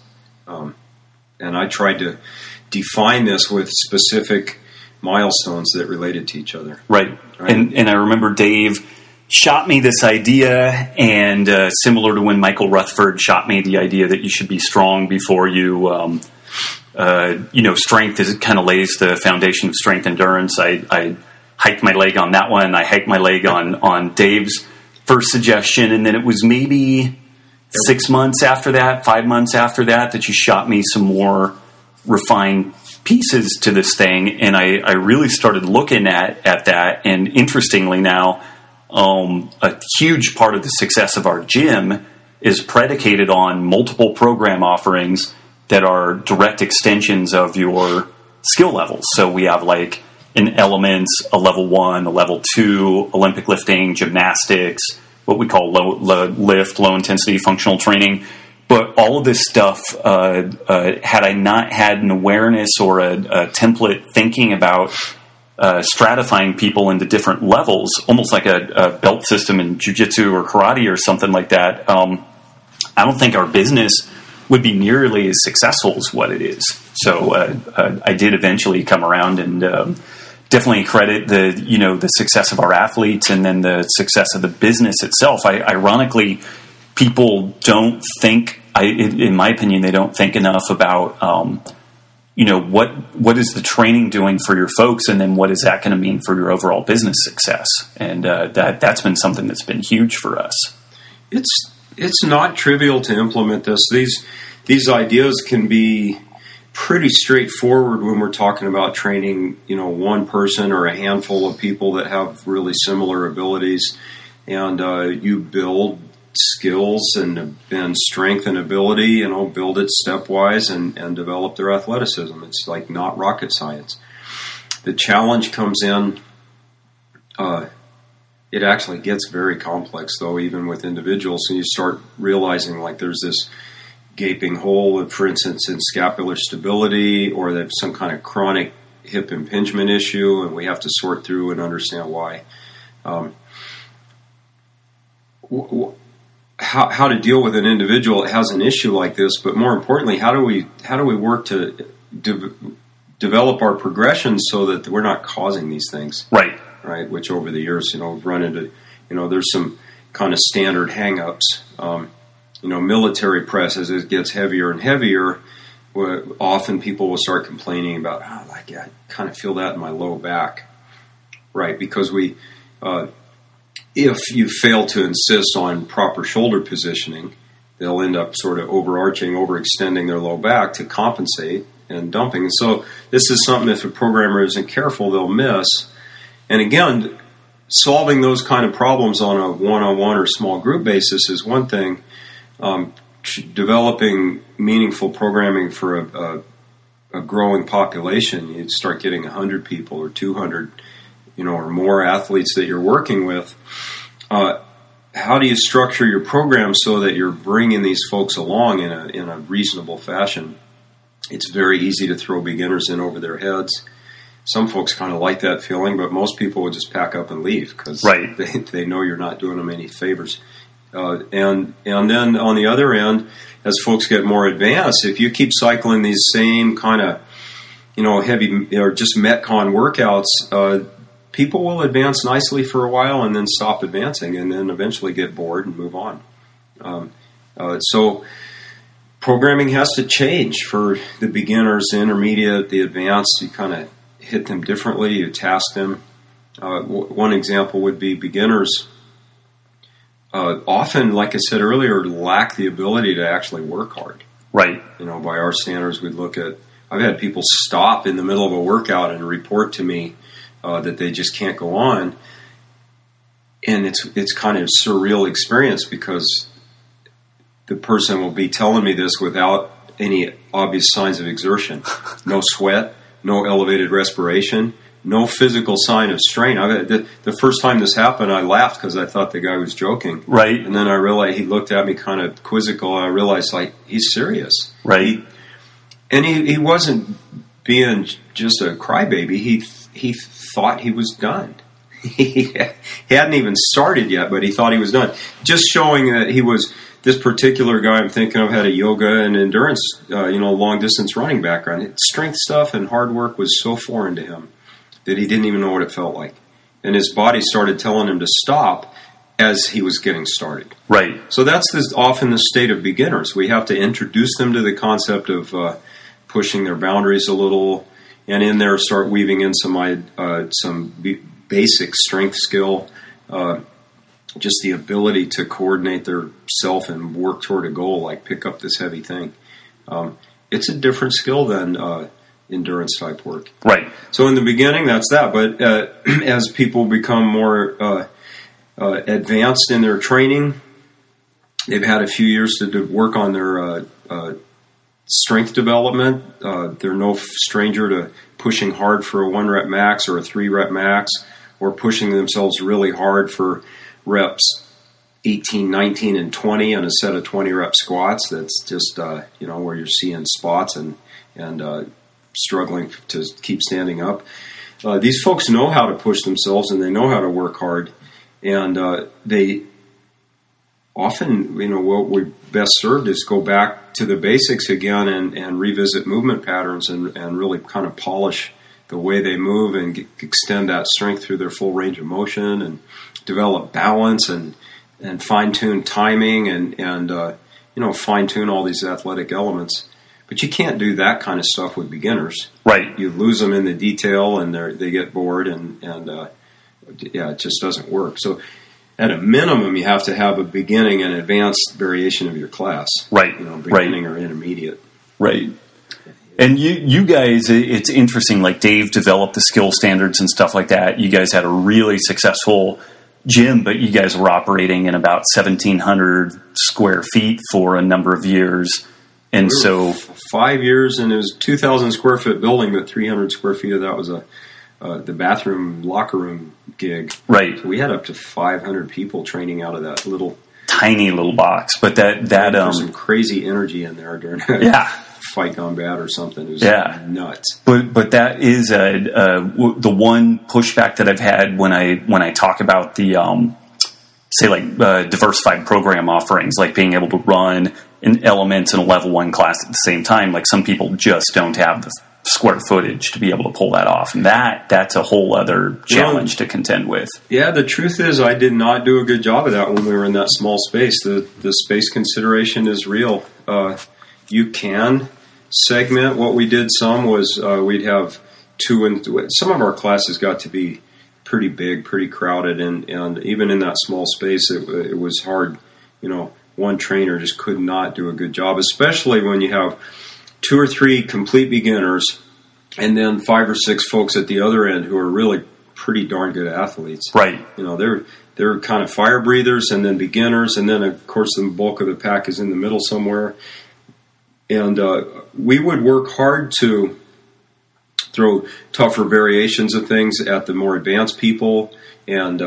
And I tried to define this with specific milestones that related to each other. Right. And I remember Dave shot me this idea, and similar to when Michael Rutherford shot me the idea that you should be strong before you, strength is kind of lays the foundation of strength endurance. I hiked my leg on that one. I hiked my leg on Dave's first suggestion, and then it was maybe 6 months after that, 5 months after that you shot me some more refined pieces to this thing, and I really started looking at that, and interestingly now, a huge part of the success of our gym is predicated on multiple program offerings that are direct extensions of your skill levels. So we have like an Elements, a level 1, a level 2, Olympic lifting, gymnastics, what we call low intensity functional training. But all of this stuff, had I not had an awareness or a template thinking about stratifying people into different levels, almost like a belt system in jiu-jitsu or karate or something like that, I don't think our business would be nearly as successful as what it is. So I did eventually come around and definitely credit the success of our athletes and then the success of the business itself. Ironically, people don't think, in my opinion, they don't think enough about what is the training doing for your folks, and then what is that going to mean for your overall business success? And that's been something that's been huge for us. It's not trivial to implement this. These ideas can be pretty straightforward when we're talking about training, one person or a handful of people that have really similar abilities, and you build skills and strength and ability, build it stepwise and develop their athleticism. It's like not rocket science. The challenge comes in, it actually gets very complex though, even with individuals, and you start realizing like there's this gaping hole, for instance, in scapular stability, or there's some kind of chronic hip impingement issue, and we have to sort through and understand why. How to deal with an individual that has an issue like this, but more importantly, how do we work to develop our progression so that we're not causing these things, right? Which over the years, we've run into, there's some kind of standard hang-ups. Military press, as it gets heavier and heavier, often people will start complaining about, I kind of feel that in my low back, right? Because if you fail to insist on proper shoulder positioning, they'll end up sort of overextending their low back to compensate and dumping. And so this is something, if a programmer isn't careful, they'll miss. And again, solving those kind of problems on a one-on-one or small group basis is one thing. Developing meaningful programming for a growing population, you'd start getting 100 people or 200, or more athletes that you're working with. How do you structure your program so that you're bringing these folks along in a reasonable fashion? It's very easy to throw beginners in over their heads. Some folks kind of like that feeling, but most people would just pack up and leave because they know you're not doing them any favors. And then on the other end, as folks get more advanced, if you keep cycling these same kind of, heavy or just Metcon workouts, people will advance nicely for a while and then stop advancing and then eventually get bored and move on. So programming has to change for the beginners, the intermediate, the advanced. You kind of hit them differently. You task them. One example would be beginners. Often, like I said earlier, lack the ability to actually work hard. Right. By our standards, we'd look at. I've had people stop in the middle of a workout and report to me that they just can't go on, and it's kind of a surreal experience because the person will be telling me this without any obvious signs of exertion, no sweat, no elevated respiration. No physical sign of strain. The first time this happened, I laughed because I thought the guy was joking. Right. And then I realized he looked at me kind of quizzical, and I realized, he's serious. Right. He wasn't being just a crybaby. He thought he was done. He hadn't even started yet, but he thought he was done. Just showing that he was... This particular guy I'm thinking of had a yoga and endurance, long-distance running background. Strength stuff and hard work was so foreign to him that he didn't even know what it felt like. And his body started telling him to stop as he was getting started. Right. So that's often the state of beginners. We have to introduce them to the concept of pushing their boundaries a little, and in there start weaving in some basic strength skill, just the ability to coordinate their self and work toward a goal, like pick up this heavy thing. It's a different skill than endurance type work. Right. So in the beginning, that's that. But as people become more advanced in their training, they've had a few years to work on their strength development. They're no stranger to pushing hard for a 1-rep max or a 3-rep max, or pushing themselves really hard for reps 18, 19, and 20 on a set of 20-rep squats. That's just, where you're seeing spots and struggling to keep standing up. These folks know how to push themselves and they know how to work hard. And they often, what we best served is go back to the basics again and revisit movement patterns and really kind of polish the way they move and extend that strength through their full range of motion and develop balance and fine-tune timing and fine-tune all these athletic elements. But you can't do that kind of stuff with beginners. Right. You lose them in the detail, and they get bored, and it just doesn't work. So, at a minimum, you have to have a beginning and advanced variation of your class. Right. Beginning or intermediate. Right. And you guys, it's interesting. Like Dave developed the skill standards and stuff like that. You guys had a really successful gym, but you guys were operating in about 1,700 square feet for a number of years. And so 5 years, and it was a 2,000 square foot building, but 300 square feet of that was the bathroom, locker room gig. Right. So we had up to 500 people training out of that tiny little box. But there's some crazy energy in there during a fight gone bad or something. It was nuts. But that is the one pushback that I've had when I talk about the diversified program offerings, like being able to run an elements in a level 1 class at the same time. Like some people just don't have the square footage to be able to pull that off, and that's a whole other challenge to contend with. Yeah, the truth is I did not do a good job of that when we were in that small space. The space consideration is real. You can segment. What we did some was we'd have some of our classes got to be pretty big, pretty crowded, and even in that small space, it was hard. One trainer just could not do a good job, especially when you have 2 or 3 complete beginners and then 5 or 6 folks at the other end who are really pretty darn good athletes. Right. They're kind of fire breathers and then beginners, and then of course the bulk of the pack is in the middle somewhere. And we would work hard to throw tougher variations of things at the more advanced people and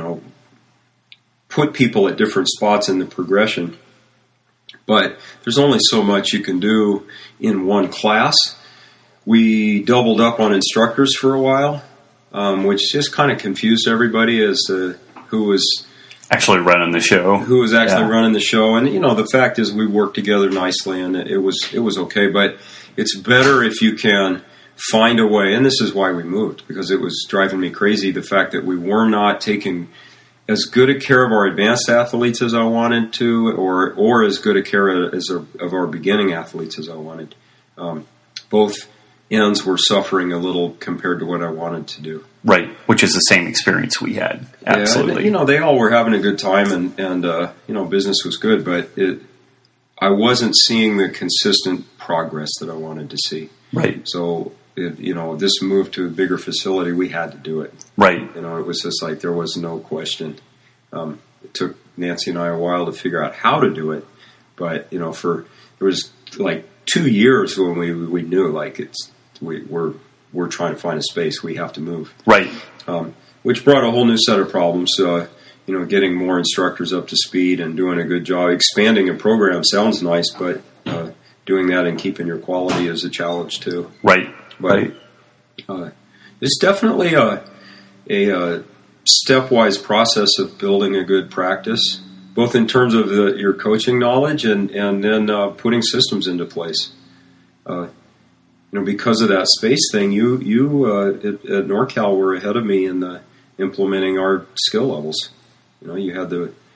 put people at different spots in the progression. But there's only so much you can do in one class. We doubled up on instructors for a while, which just kind of confused everybody as to who was actually running the show. Who was actually running the show. And, the fact is we worked together nicely, and it was okay. But it's better if you can find a way, and this is why we moved, because it was driving me crazy, the fact that we were not taking as good a care of our advanced athletes as I wanted to, or as good a care of our beginning athletes as I wanted. Both ends were suffering a little compared to what I wanted to do. Right, which is the same experience we had. Absolutely. Yeah, and, they all were having a good time, and business was good, but I wasn't seeing the consistent progress that I wanted to see. Right. So, this move to a bigger facility, we had to do it. Right. It was just like there was no question. It took Nancy and I a while to figure out how to do it, but there was like 2 years when we knew like we're trying to find a space. We have to move. Right. Which brought a whole new set of problems. Getting more instructors up to speed and doing a good job. Expanding a program sounds nice, but doing that and keeping your quality is a challenge too. Right. But it's definitely a stepwise process of building a good practice, both in terms of your coaching knowledge and then putting systems into place. Because of that space thing, you at NorCal were ahead of me in implementing our skill levels. You had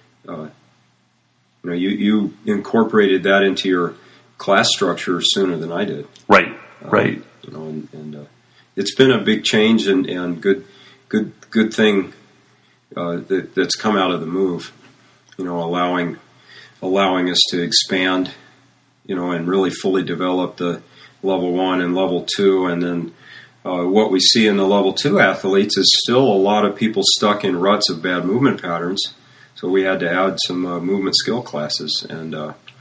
you incorporated that into your class structure sooner than I did. Right. Right. And it's been a big change and good thing that's come out of the move. Allowing us to expand, and really fully develop the level 1 and level 2, and then what we see in the level 2 athletes is still a lot of people stuck in ruts of bad movement patterns. So we had to add some movement skill classes, and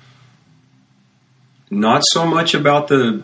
not so much about the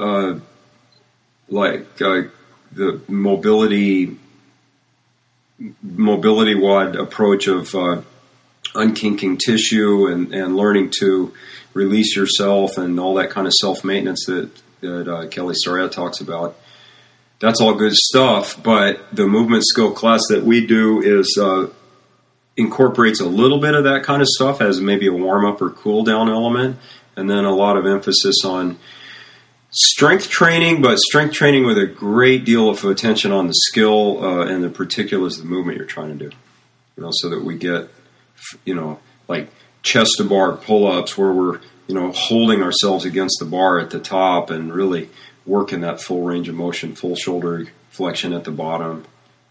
mobility wide approach of unkinking tissue and learning to release yourself and all that kind of self-maintenance that Kelly Starrett talks about. That's all good stuff, but the movement skill class that we do is incorporates a little bit of that kind of stuff as maybe a warm-up or cool-down element, and then a lot of emphasis on strength training, but strength training with a great deal of attention on the skill and the particulars of the movement you're trying to do. So that we get, like chest to bar pull-ups where we're, holding ourselves against the bar at the top and really working that full range of motion, full shoulder flexion at the bottom.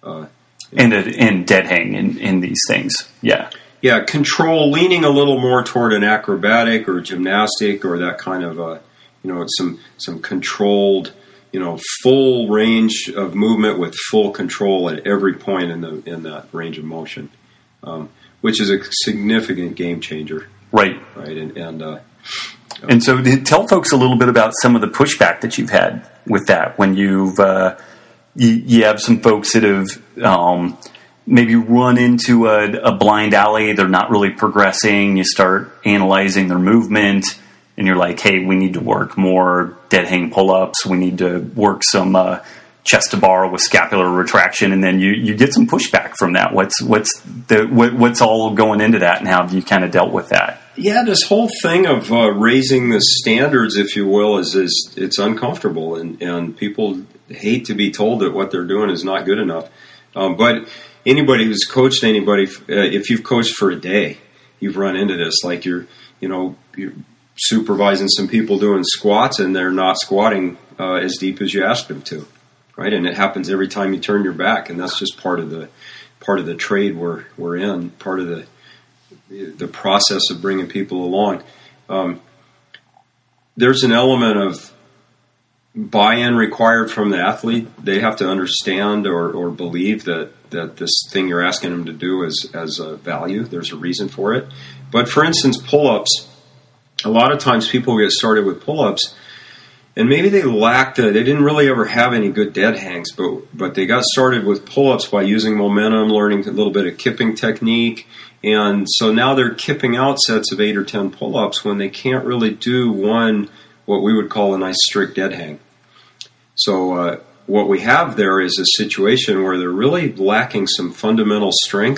And dead hang in these things. Yeah. Yeah, control, leaning a little more toward an acrobatic or gymnastic or that kind of, some controlled, full range of movement with full control at every point in that range of motion, which is a significant game changer. Right. Right. And so tell folks a little bit about some of the pushback that you've had with that when you have some folks that have maybe run into a blind alley. They're not really progressing. You start analyzing their movement and you're like, hey, we need to work more dead hang pull-ups. We need to work some chest to bar with scapular retraction. And then you get some pushback from that. What's all going into that, and how have you kind of dealt with that? Yeah, this whole thing of raising the standards, if you will, is it's uncomfortable, and people hate to be told that what they're doing is not good enough. But anybody who's coached anybody, if you've coached for a day, you've run into this. Like you're supervising some people doing squats, and they're not squatting as deep as you asked them to, right? And it happens every time you turn your back, and that's just part of the trade we're in, part of the process of bringing people along. There's an element of buy-in required from the athlete. They have to understand or believe that this thing you're asking them to do has a value. There's a reason for it. But for instance, pull-ups, a lot of times people get started with pull-ups, and maybe they didn't really ever have any good dead hangs, but they got started with pull-ups by using momentum, learning a little bit of kipping technique. And so now they're kipping out sets of 8 or 10 pull-ups when they can't really do what we would call a nice strict dead hang. So what we have there is a situation where they're really lacking some fundamental strength.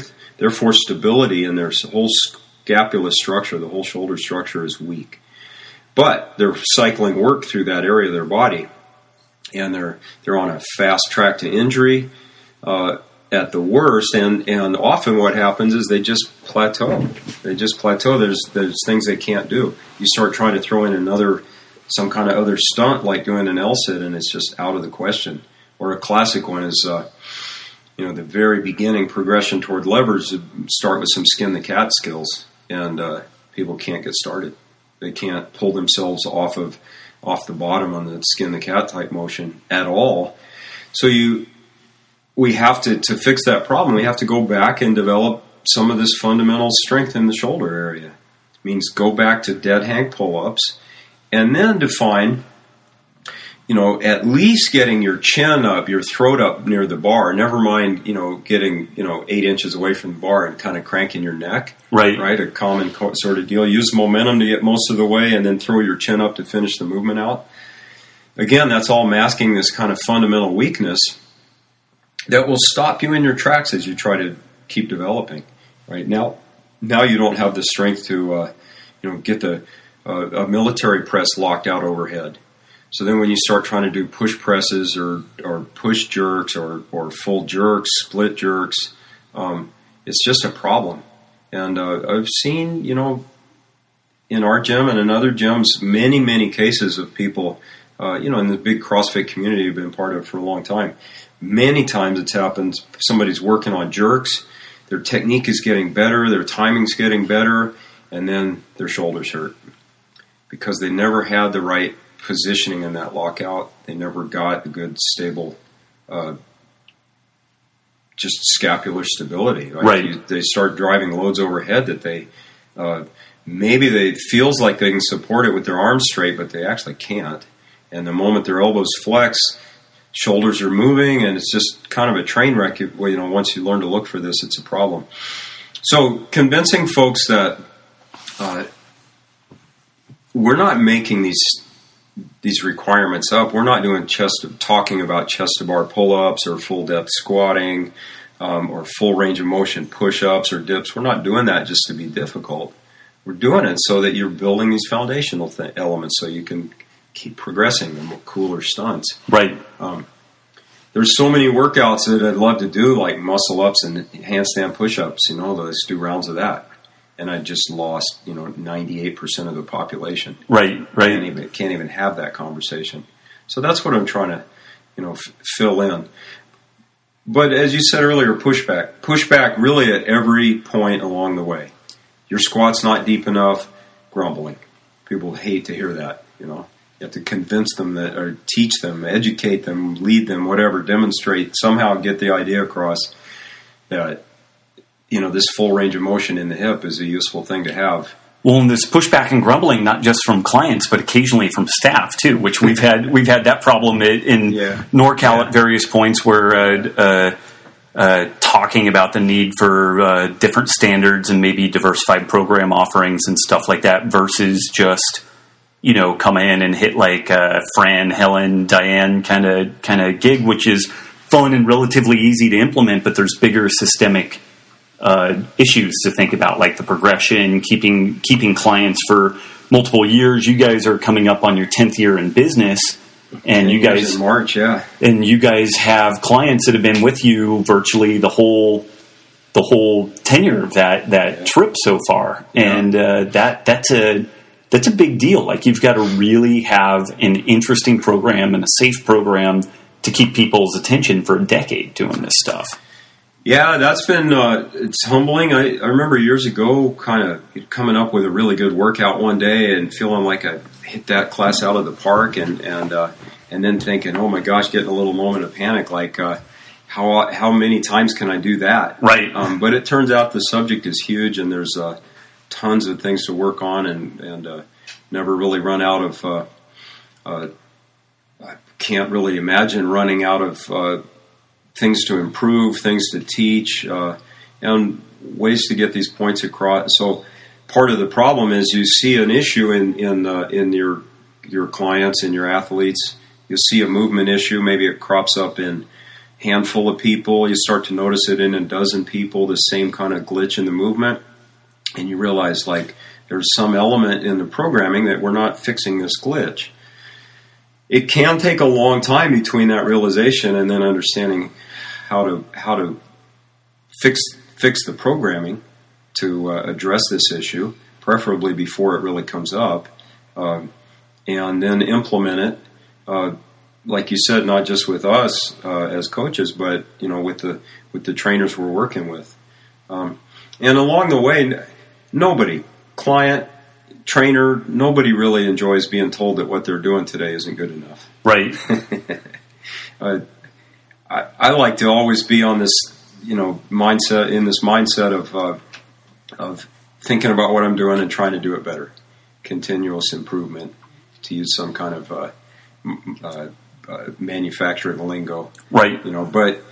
Therefore, stability in their whole scapular structure, the whole shoulder structure, is weak. But they're cycling work through that area of their body, and they're on a fast track to injury at the worst. And often what happens is they just plateau. There's things they can't do. You start trying to throw in some kind of other stunt, like doing an L-sit, and it's just out of the question. Or a classic one is, the very beginning progression toward levers, start with some skin the cat skills, and people can't get started. They can't pull themselves off the bottom on the skin the cat type motion at all. So we have to fix that problem. We have to go back and develop some of this fundamental strength in the shoulder area. It means go back to dead hang pull-ups, and then define, at least getting your chin up, your throat up near the bar. Never mind, getting 8 inches away from the bar and kind of cranking your neck. Right. A common sort of deal. Use momentum to get most of the way, and then throw your chin up to finish the movement out. Again, that's all masking this kind of fundamental weakness that will stop you in your tracks as you try to keep developing. Right now you don't have the strength to get a military press locked out overhead. So then when you start trying to do push presses or push jerks or full jerks, split jerks, it's just a problem. And I've seen, in our gym and in other gyms, many, many cases of people, in the big CrossFit community I've been part of for a long time. Many times it's happened, somebody's working on jerks, their technique is getting better, their timing's getting better, and then their shoulders hurt. Because they never had the right positioning in that lockout. They never got a good, stable, just scapular stability. Right. They start driving loads overhead that they feels like they can support it with their arms straight, but they actually can't. And the moment their elbows flex, shoulders are moving, and it's just kind of a train wreck. Once you learn to look for this, it's a problem. So convincing folks that we're not making these requirements up. We're not doing talking about chest to bar pull-ups or full depth squatting or full range of motion push-ups or dips. We're not doing that just to be difficult. We're doing it so that you're building these foundational elements so you can keep progressing the cooler stunts. Right. There's so many workouts that I'd love to do, like muscle ups and handstand push-ups. Let's do rounds of that. And I just lost, 98% of the population. Right. Can't even have that conversation. So that's what I'm trying to, fill in. But as you said earlier, pushback really at every point along the way. Your squat's not deep enough, grumbling. People hate to hear that. You have to convince them that, or teach them, educate them, lead them, whatever, demonstrate, somehow get the idea across that. This full range of motion in the hip is a useful thing to have. Well, and this pushback and grumbling, not just from clients, but occasionally from staff too, which we've had that problem in NorCal at various points, where talking about the need for different standards and maybe diversified program offerings and stuff like that versus just come in and hit like Fran, Helen, Diane kind of gig, which is fun and relatively easy to implement, but there's bigger systemic issues to think about, like the progression, keeping clients for multiple years. You guys are coming up on your 10th year in business, and you guys in March, and you guys have clients that have been with you virtually the whole tenure of that trip so far, and that's a big deal. Like, you've got to really have an interesting program and a safe program to keep people's attention for a decade doing this stuff. Yeah, that's been, it's humbling. I remember years ago kind of coming up with a really good workout one day and feeling like I hit that class out of the park and then thinking, oh my gosh, getting a little moment of panic, like how many times can I do that? Right. But it turns out the subject is huge, and there's tons of things to work on, and never really run out of, I can't really imagine running out of things to improve, things to teach, and ways to get these points across. So part of the problem is you see an issue in your clients and your athletes. You'll see a movement issue. Maybe it crops up in handful of people. You start to notice it in a dozen people, the same kind of glitch in the movement. And you realize, like, there's some element in the programming that we're not fixing this glitch. It can take a long time between that realization and then understanding how to fix the programming to address this issue, preferably before it really comes up, and then implement it. Like you said, not just with us as coaches, but with the trainers we're working with. And along the way, nobody, client, trainer, nobody really enjoys being told that what they're doing today isn't good enough. Right. I like to always be on this, mindset of thinking about what I'm doing and trying to do it better. Continuous improvement, to use some kind of manufacturing lingo. Right. But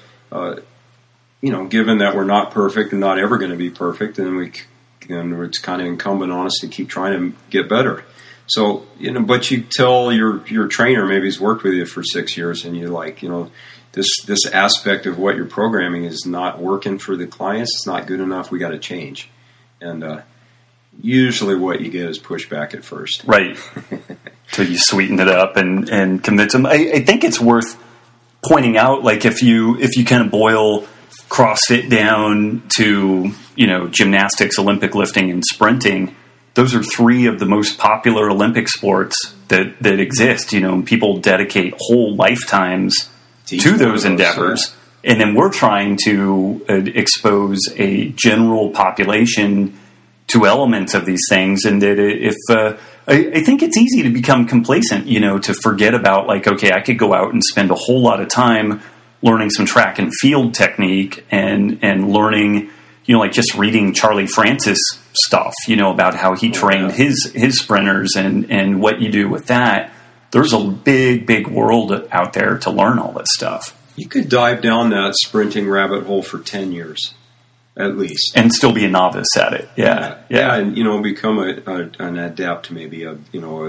given that we're not perfect and not ever going to be perfect, then it's kind of incumbent on us to keep trying to get better. So, but you tell your trainer, maybe he's worked with you for 6 years, and you're like, this aspect of what you're programming is not working for the clients. It's not good enough. We got to change. And usually what you get is pushback at first. Right. So you sweeten it up and convince them. I think it's worth pointing out, like, if you kind of boil CrossFit down to, gymnastics, Olympic lifting, and sprinting, those are three of the most popular Olympic sports that exist. People dedicate whole lifetimes to those endeavors. Yeah. And then we're trying to expose a general population to elements of these things. And that I think it's easy to become complacent, to forget about, like, okay, I could go out and spend a whole lot of time learning some track and field technique and learning, like just reading Charlie Francis stuff, about how he trained his sprinters and what you do with that. There's a big, big world out there to learn all this stuff. You could dive down that sprinting rabbit hole for 10 years, at least. And still be a novice at it. Yeah. And, become an adept, maybe a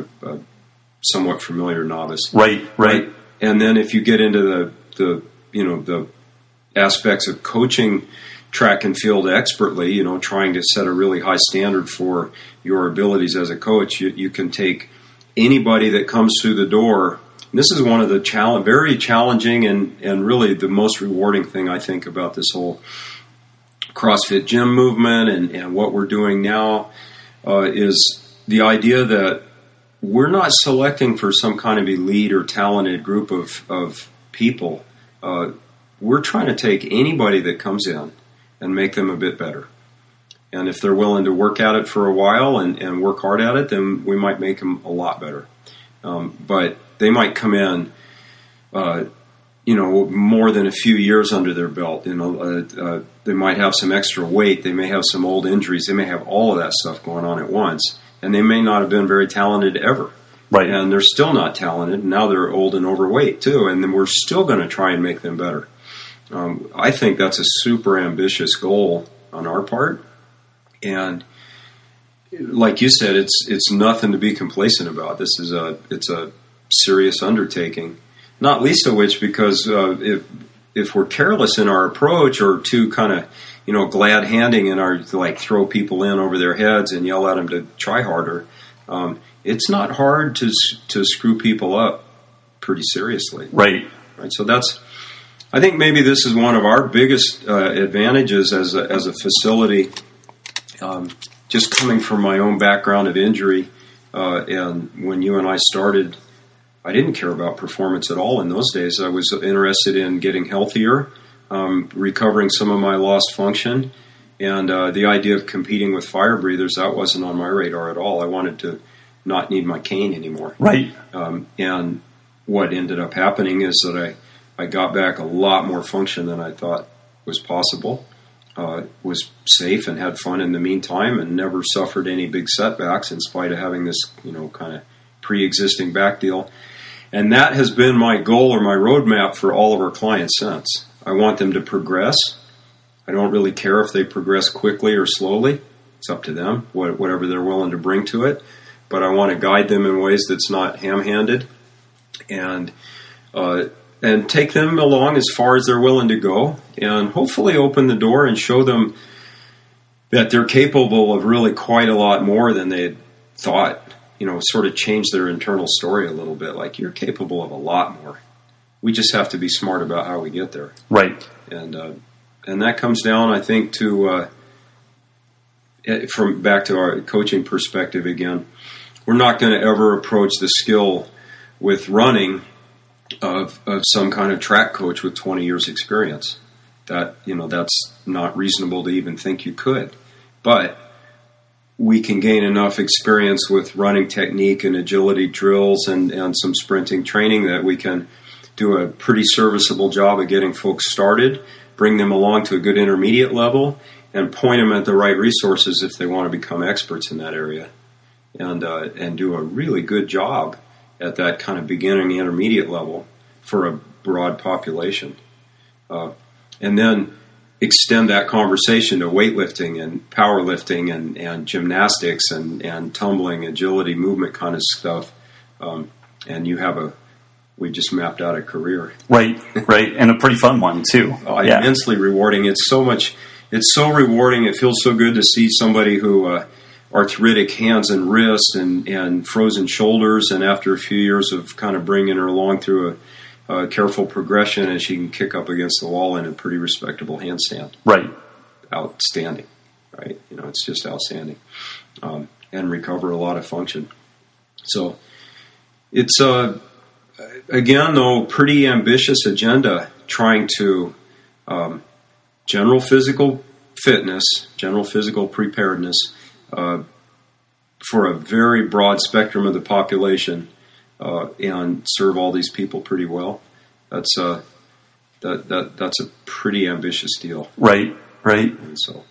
somewhat familiar novice. Right. And then if you get into the aspects of coaching track and field expertly, trying to set a really high standard for your abilities as a coach, you can take anybody that comes through the door. And this is one of the very challenging and really the most rewarding thing, I think, about this whole CrossFit gym movement and what we're doing now is the idea that we're not selecting for some kind of elite or talented group of people. We're trying to take anybody that comes in and make them a bit better. And if they're willing to work at it for a while and work hard at it, then we might make them a lot better. But they might come in, more than a few years under their belt. They might have some extra weight. They may have some old injuries. They may have all of that stuff going on at once. And they may not have been very talented ever. Right. And they're still not talented. Now they're old and overweight, too. And then we're still going to try and make them better. I think that's a super ambitious goal on our part. And like you said, it's nothing to be complacent about. It's a serious undertaking, not least of which because if we're careless in our approach or too kind of glad handing in our throw people in over their heads and yell at them to try harder, it's not hard to screw people up pretty seriously. Right. So I think maybe this is one of our biggest advantages as a facility. Just coming from my own background of injury, and when you and I started, I didn't care about performance at all in those days. I was interested in getting healthier, recovering some of my lost function, and the idea of competing with fire breathers, that wasn't on my radar at all. I wanted to not need my cane anymore. Right. And what ended up happening is that I got back a lot more function than I thought was possible. Was safe and had fun in the meantime and never suffered any big setbacks in spite of having this, kind of pre-existing back deal. And that has been my goal or my roadmap for all of our clients since. I want them to progress. I don't really care if they progress quickly or slowly. It's up to them, whatever they're willing to bring to it. But I want to guide them in ways that's not ham-handed. And and take them along as far as they're willing to go, and hopefully open the door and show them that they're capable of really quite a lot more than they had thought. Sort of change their internal story a little bit. Like, you're capable of a lot more. We just have to be smart about how we get there. Right. And that comes down, I think, to from back to our coaching perspective again. We're not going to ever approach the skill with running of some kind of track coach with 20 years experience. That's not reasonable to even think you could. But we can gain enough experience with running technique and agility drills and some sprinting training that we can do a pretty serviceable job of getting folks started, bring them along to a good intermediate level, and point them at the right resources if they want to become experts in that area, and do a really good job at that kind of beginning intermediate level for a broad population. And then extend that conversation to weightlifting and powerlifting and gymnastics and tumbling, agility, movement kind of stuff. And we just mapped out a career. Right, and a pretty fun one too. Immensely rewarding. It's so rewarding. It feels so good to see somebody who arthritic hands and wrists and frozen shoulders, and after a few years of kind of bringing her along through a careful progression, and she can kick up against the wall in a pretty respectable handstand. Right. Outstanding. Right. It's just outstanding. And recover a lot of function. So it's again, though, pretty ambitious agenda, trying to general physical fitness, general physical preparedness for a very broad spectrum of the population, and serve all these people pretty well. That's a pretty ambitious deal. Right. And so,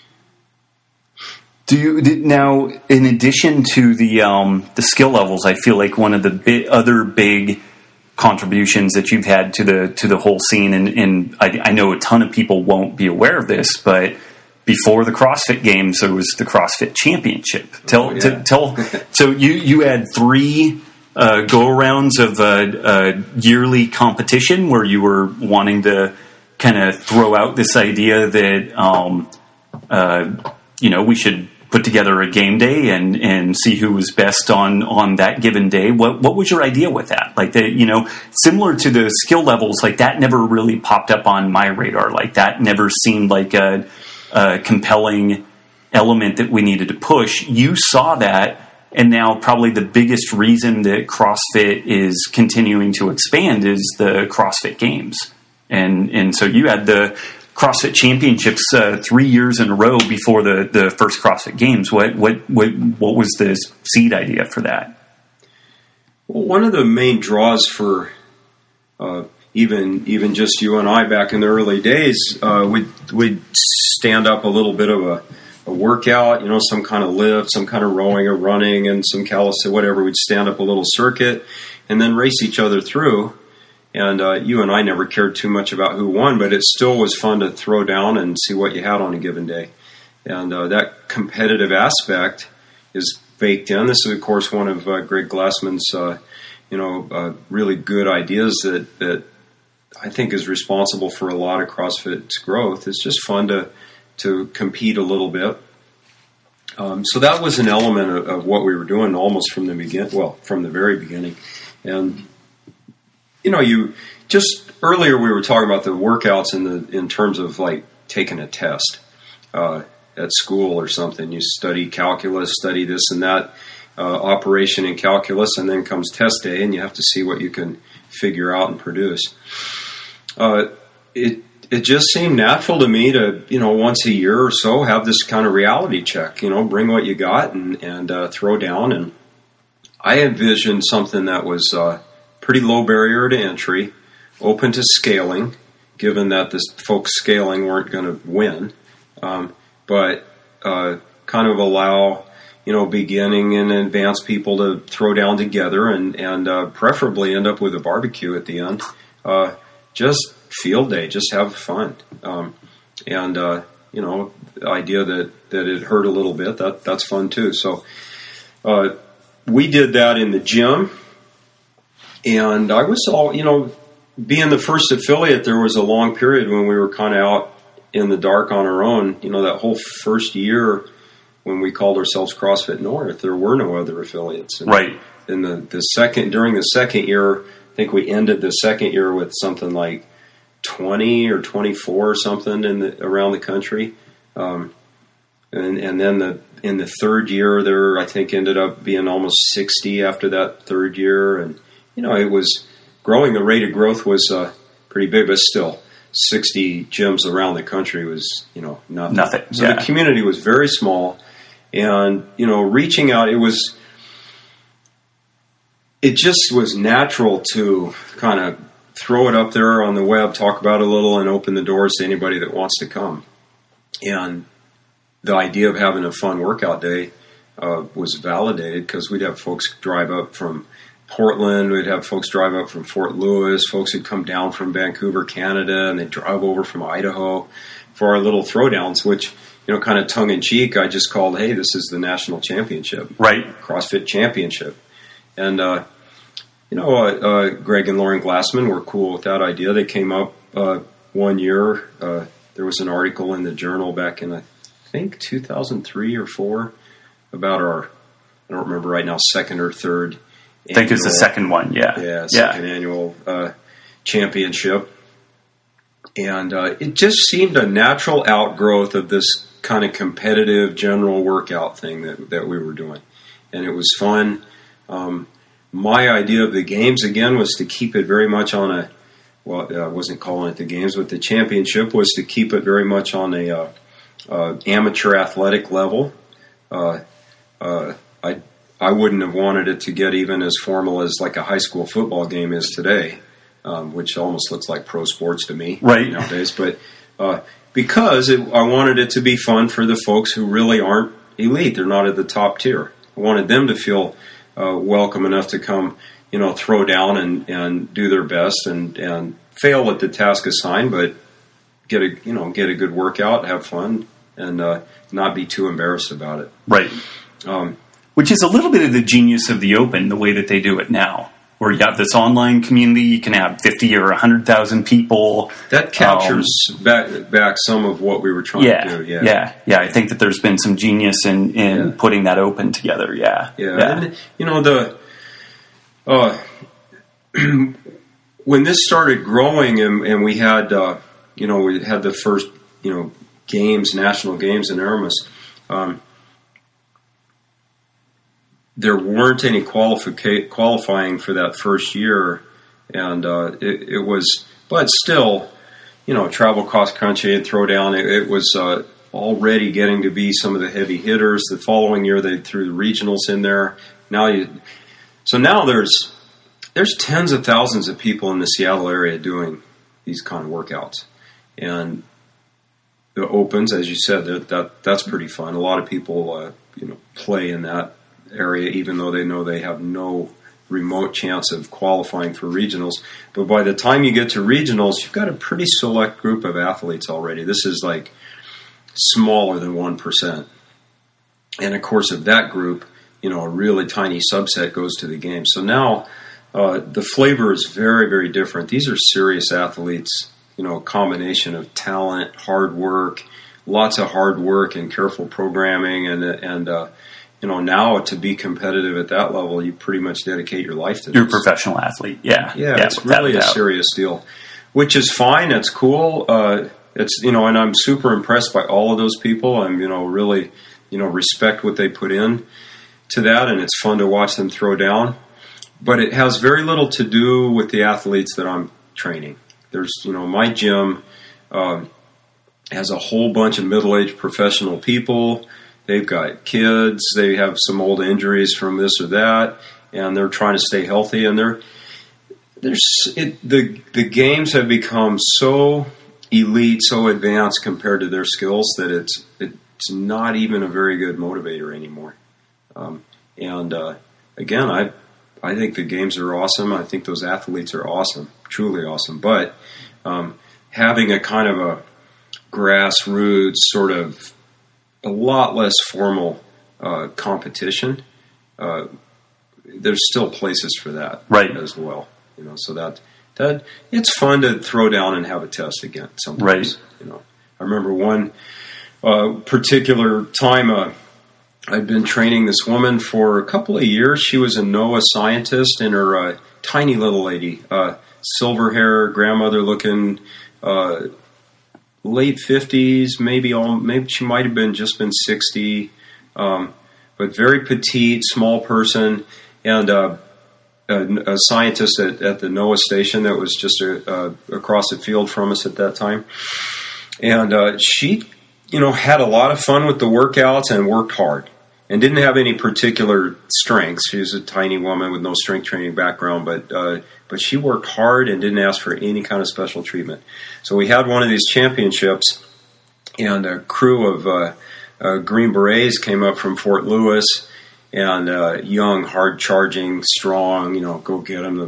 now, in addition to the skill levels, I feel like one of the other big contributions that you've had to the whole scene, and I know a ton of people won't be aware of this, but before the CrossFit Games, there was the CrossFit Championship. So you had 3 go-arounds of a yearly competition where you were wanting to kind of throw out this idea that we should put together a game day and see who was best on that given day. What was your idea with that? Like, similar to the skill levels, like that never really popped up on my radar. Like that never seemed like a compelling element that we needed to push. You saw that, and now probably the biggest reason that CrossFit is continuing to expand is the CrossFit Games. And so you had the CrossFit Championships 3 years in a row before the first CrossFit Games. What was the seed idea for that? Well, one of the main draws for even just you and I back in the early days, we'd stand up a little bit of a workout, some kind of lift, some kind of rowing or running, and some calisthenics, whatever. We'd stand up a little circuit and then race each other through. And you and I never cared too much about who won, but it still was fun to throw down and see what you had on a given day. And that competitive aspect is baked in. This is, of course, one of Greg Glassman's, really good ideas that I think is responsible for a lot of CrossFit's growth. It's just fun to compete a little bit. So that was an element of what we were doing almost from the very beginning. And you just earlier we were talking about the workouts in terms of like taking a test at school or something. You study calculus, study this and that operation in calculus, and then comes test day, and you have to see what you can figure out and produce. It just seemed natural to me to once a year or so have this kind of reality check. Bring what you got and throw down. And I envisioned something that was pretty low barrier to entry, open to scaling, given that the folks scaling weren't going to win, but kind of allow, beginning and advanced people to throw down together and preferably end up with a barbecue at the end. Just field day, just have fun. The idea that it hurt a little bit, that's fun too. So we did that in the gym. And I was being the first affiliate, there was a long period when we were kind of out in the dark on our own. That whole first year when we called ourselves CrossFit North, there were no other affiliates. And right. In during the second year, I think we ended the second year with something like 20 or 24 or something around the country. And then in the third year, there I think ended up being almost 60 after that third year, and it was growing. The rate of growth was pretty big, but still 60 gyms around the country was nothing. So the community was very small, and reaching out, it just was natural to kind of throw it up there on the web, talk about it a little, and open the doors to anybody that wants to come. And the idea of having a fun workout day was validated because we'd have folks drive up from Portland, we'd have folks drive up from Fort Lewis, folks would come down from Vancouver, Canada, and they'd drive over from Idaho for our little throwdowns, which, kind of tongue-in-cheek, I just called, hey, this is the national championship. Right. CrossFit Championship. And, Greg and Lauren Glassman were cool with that idea. They came up one year. There was an article in the journal back in, I think, 2003 or 4 about our, I don't remember right now, second or third. I think it was the second one, yeah. Yeah, second annual championship. And it just seemed a natural outgrowth of this kind of competitive general workout thing that we were doing. And it was fun. My idea of the games, again, was to keep it very much on I wasn't calling it the games, but the championship was to keep it very much on a amateur athletic level. I wouldn't have wanted it to get even as formal as like a high school football game is today, which almost looks like pro sports to me nowadays. But because I wanted it to be fun for the folks who really aren't elite, they're not at the top tier. I wanted them to feel welcome enough to come, throw down and do their best and fail at the task assigned, but get a good workout, have fun, and not be too embarrassed about it. Right. Which is a little bit of the genius of the Open, the way that they do it now, where you have this online community, you can have 50 or 100,000 people. That captures back some of what we were trying to do. Yeah. I think that there's been some genius in putting that Open together. Yeah. And, when this started growing and we had, we had the first, national games in Aramis, there weren't any qualifying for that first year, and it was, but still, travel cross country and throwdown. It was already getting to be some of the heavy hitters. The following year, they threw the regionals in there. So now there's tens of thousands of people in the Seattle area doing these kind of workouts, and the Opens, as you said, that's pretty fun. A lot of people, play in that area, even though they know they have no remote chance of qualifying for regionals. But by the time you get to regionals, you've got a pretty select group of athletes already. This is like smaller than 1%. And of course, of that group, a really tiny subset goes to the games. So now the flavor is very, very different. These are serious athletes, a combination of talent, hard work, lots of hard work and careful programming, and now to be competitive at that level, you pretty much dedicate your life to this. You're a professional athlete, yeah. It's really a serious deal, which is fine. It's cool. It's and I'm super impressed by all of those people. I'm really respect what they put in to that, and it's fun to watch them throw down. But it has very little to do with the athletes that I'm training. There's my gym has a whole bunch of middle-aged professional people. They've got kids. They have some old injuries from this or that, and they're trying to stay healthy. And the games have become so elite, so advanced compared to their skills that it's not even a very good motivator anymore. Again, I think the games are awesome. I think those athletes are awesome, truly awesome. But having a kind of a grassroots sort of a lot less formal competition, there's still places for that right. as well. So that it's fun to throw down and have a test again sometimes. Right. I remember one particular time I'd been training this woman for a couple of years. She was a NOAA scientist, and her tiny little lady, silver hair, grandmother looking, late 50s, maybe she might have just been 60, but very petite, small person, and a scientist at the NOAA station that was just across the field from us at that time. And she, had a lot of fun with the workouts and worked hard and didn't have any particular strengths. She was a tiny woman with no strength training background, but she worked hard and didn't ask for any kind of special treatment. So we had one of these championships, and a crew of Green Berets came up from Fort Lewis, and young, hard-charging, strong, go get them.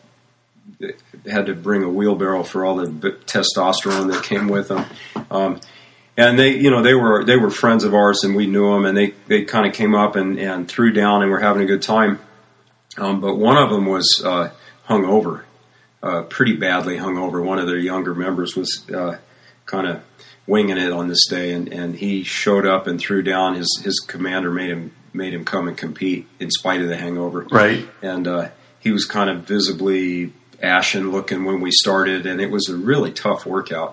They had to bring a wheelbarrow for all the testosterone that came with them. And they were friends of ours, and we knew them, and they kind of came up and threw down and were having a good time. But one of them was hungover, pretty badly hungover. One of their younger members was kind of winging it on this day, and he showed up and threw down. His commander made him come and compete in spite of the hangover. Right. And he was kind of visibly ashen looking when we started, and it was a really tough workout.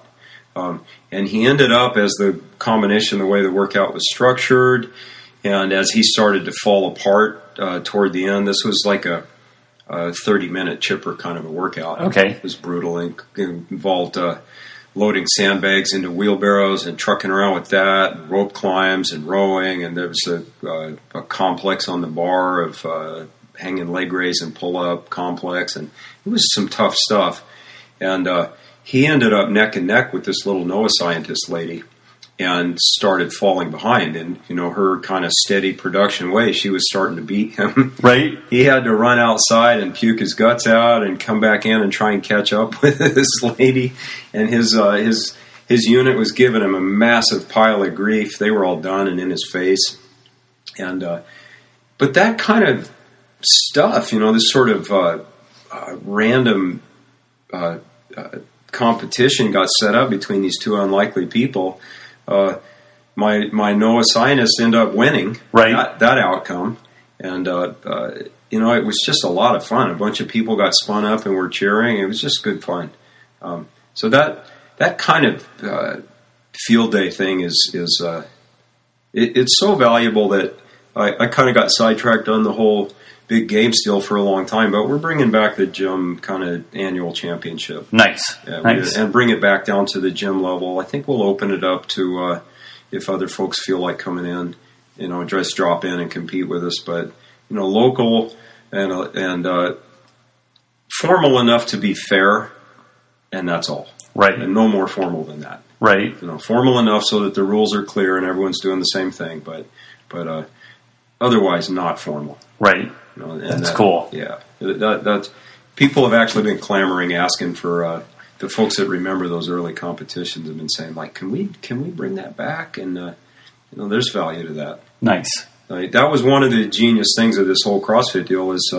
And he ended up, as the combination, the way the workout was structured, and as he started to fall apart toward the end, this was like a 30-minute chipper kind of a workout. Okay. It was brutal and involved loading sandbags into wheelbarrows and trucking around with that, and rope climbs and rowing, and there was a complex on the bar of hanging leg raise and pull-up complex, and it was some tough stuff. And he ended up neck and neck with this little NOAA scientist lady and started falling behind. And, her kind of steady production way, she was starting to beat him. Right. He had to run outside and puke his guts out and come back in and try and catch up with this lady. And his unit was giving him a massive pile of grief. They were all done and in his face. And but that kind of stuff, this sort of random competition got set up between these two unlikely people. My NOAA scientists end up winning that outcome, and it was just a lot of fun. A bunch of people got spun up and were cheering. It was just good fun. So that kind of field day thing is it's so valuable that I kind of got sidetracked on the whole big games deal for a long time, but we're bringing back the gym kind of annual championship. Nice. Yeah, nice. And bring it back down to the gym level. I think we'll open it up to if other folks feel like coming in, just drop in and compete with us. But local and formal enough to be fair, and that's all. Right. And no more formal than that. Right. Formal enough so that the rules are clear and everyone's doing the same thing, but otherwise not formal. Right. That's cool. Yeah, that's people have actually been clamoring, asking for the folks that remember those early competitions have been saying, like, can we bring that back? And there's value to that. Nice. That was one of the genius things of this whole CrossFit deal is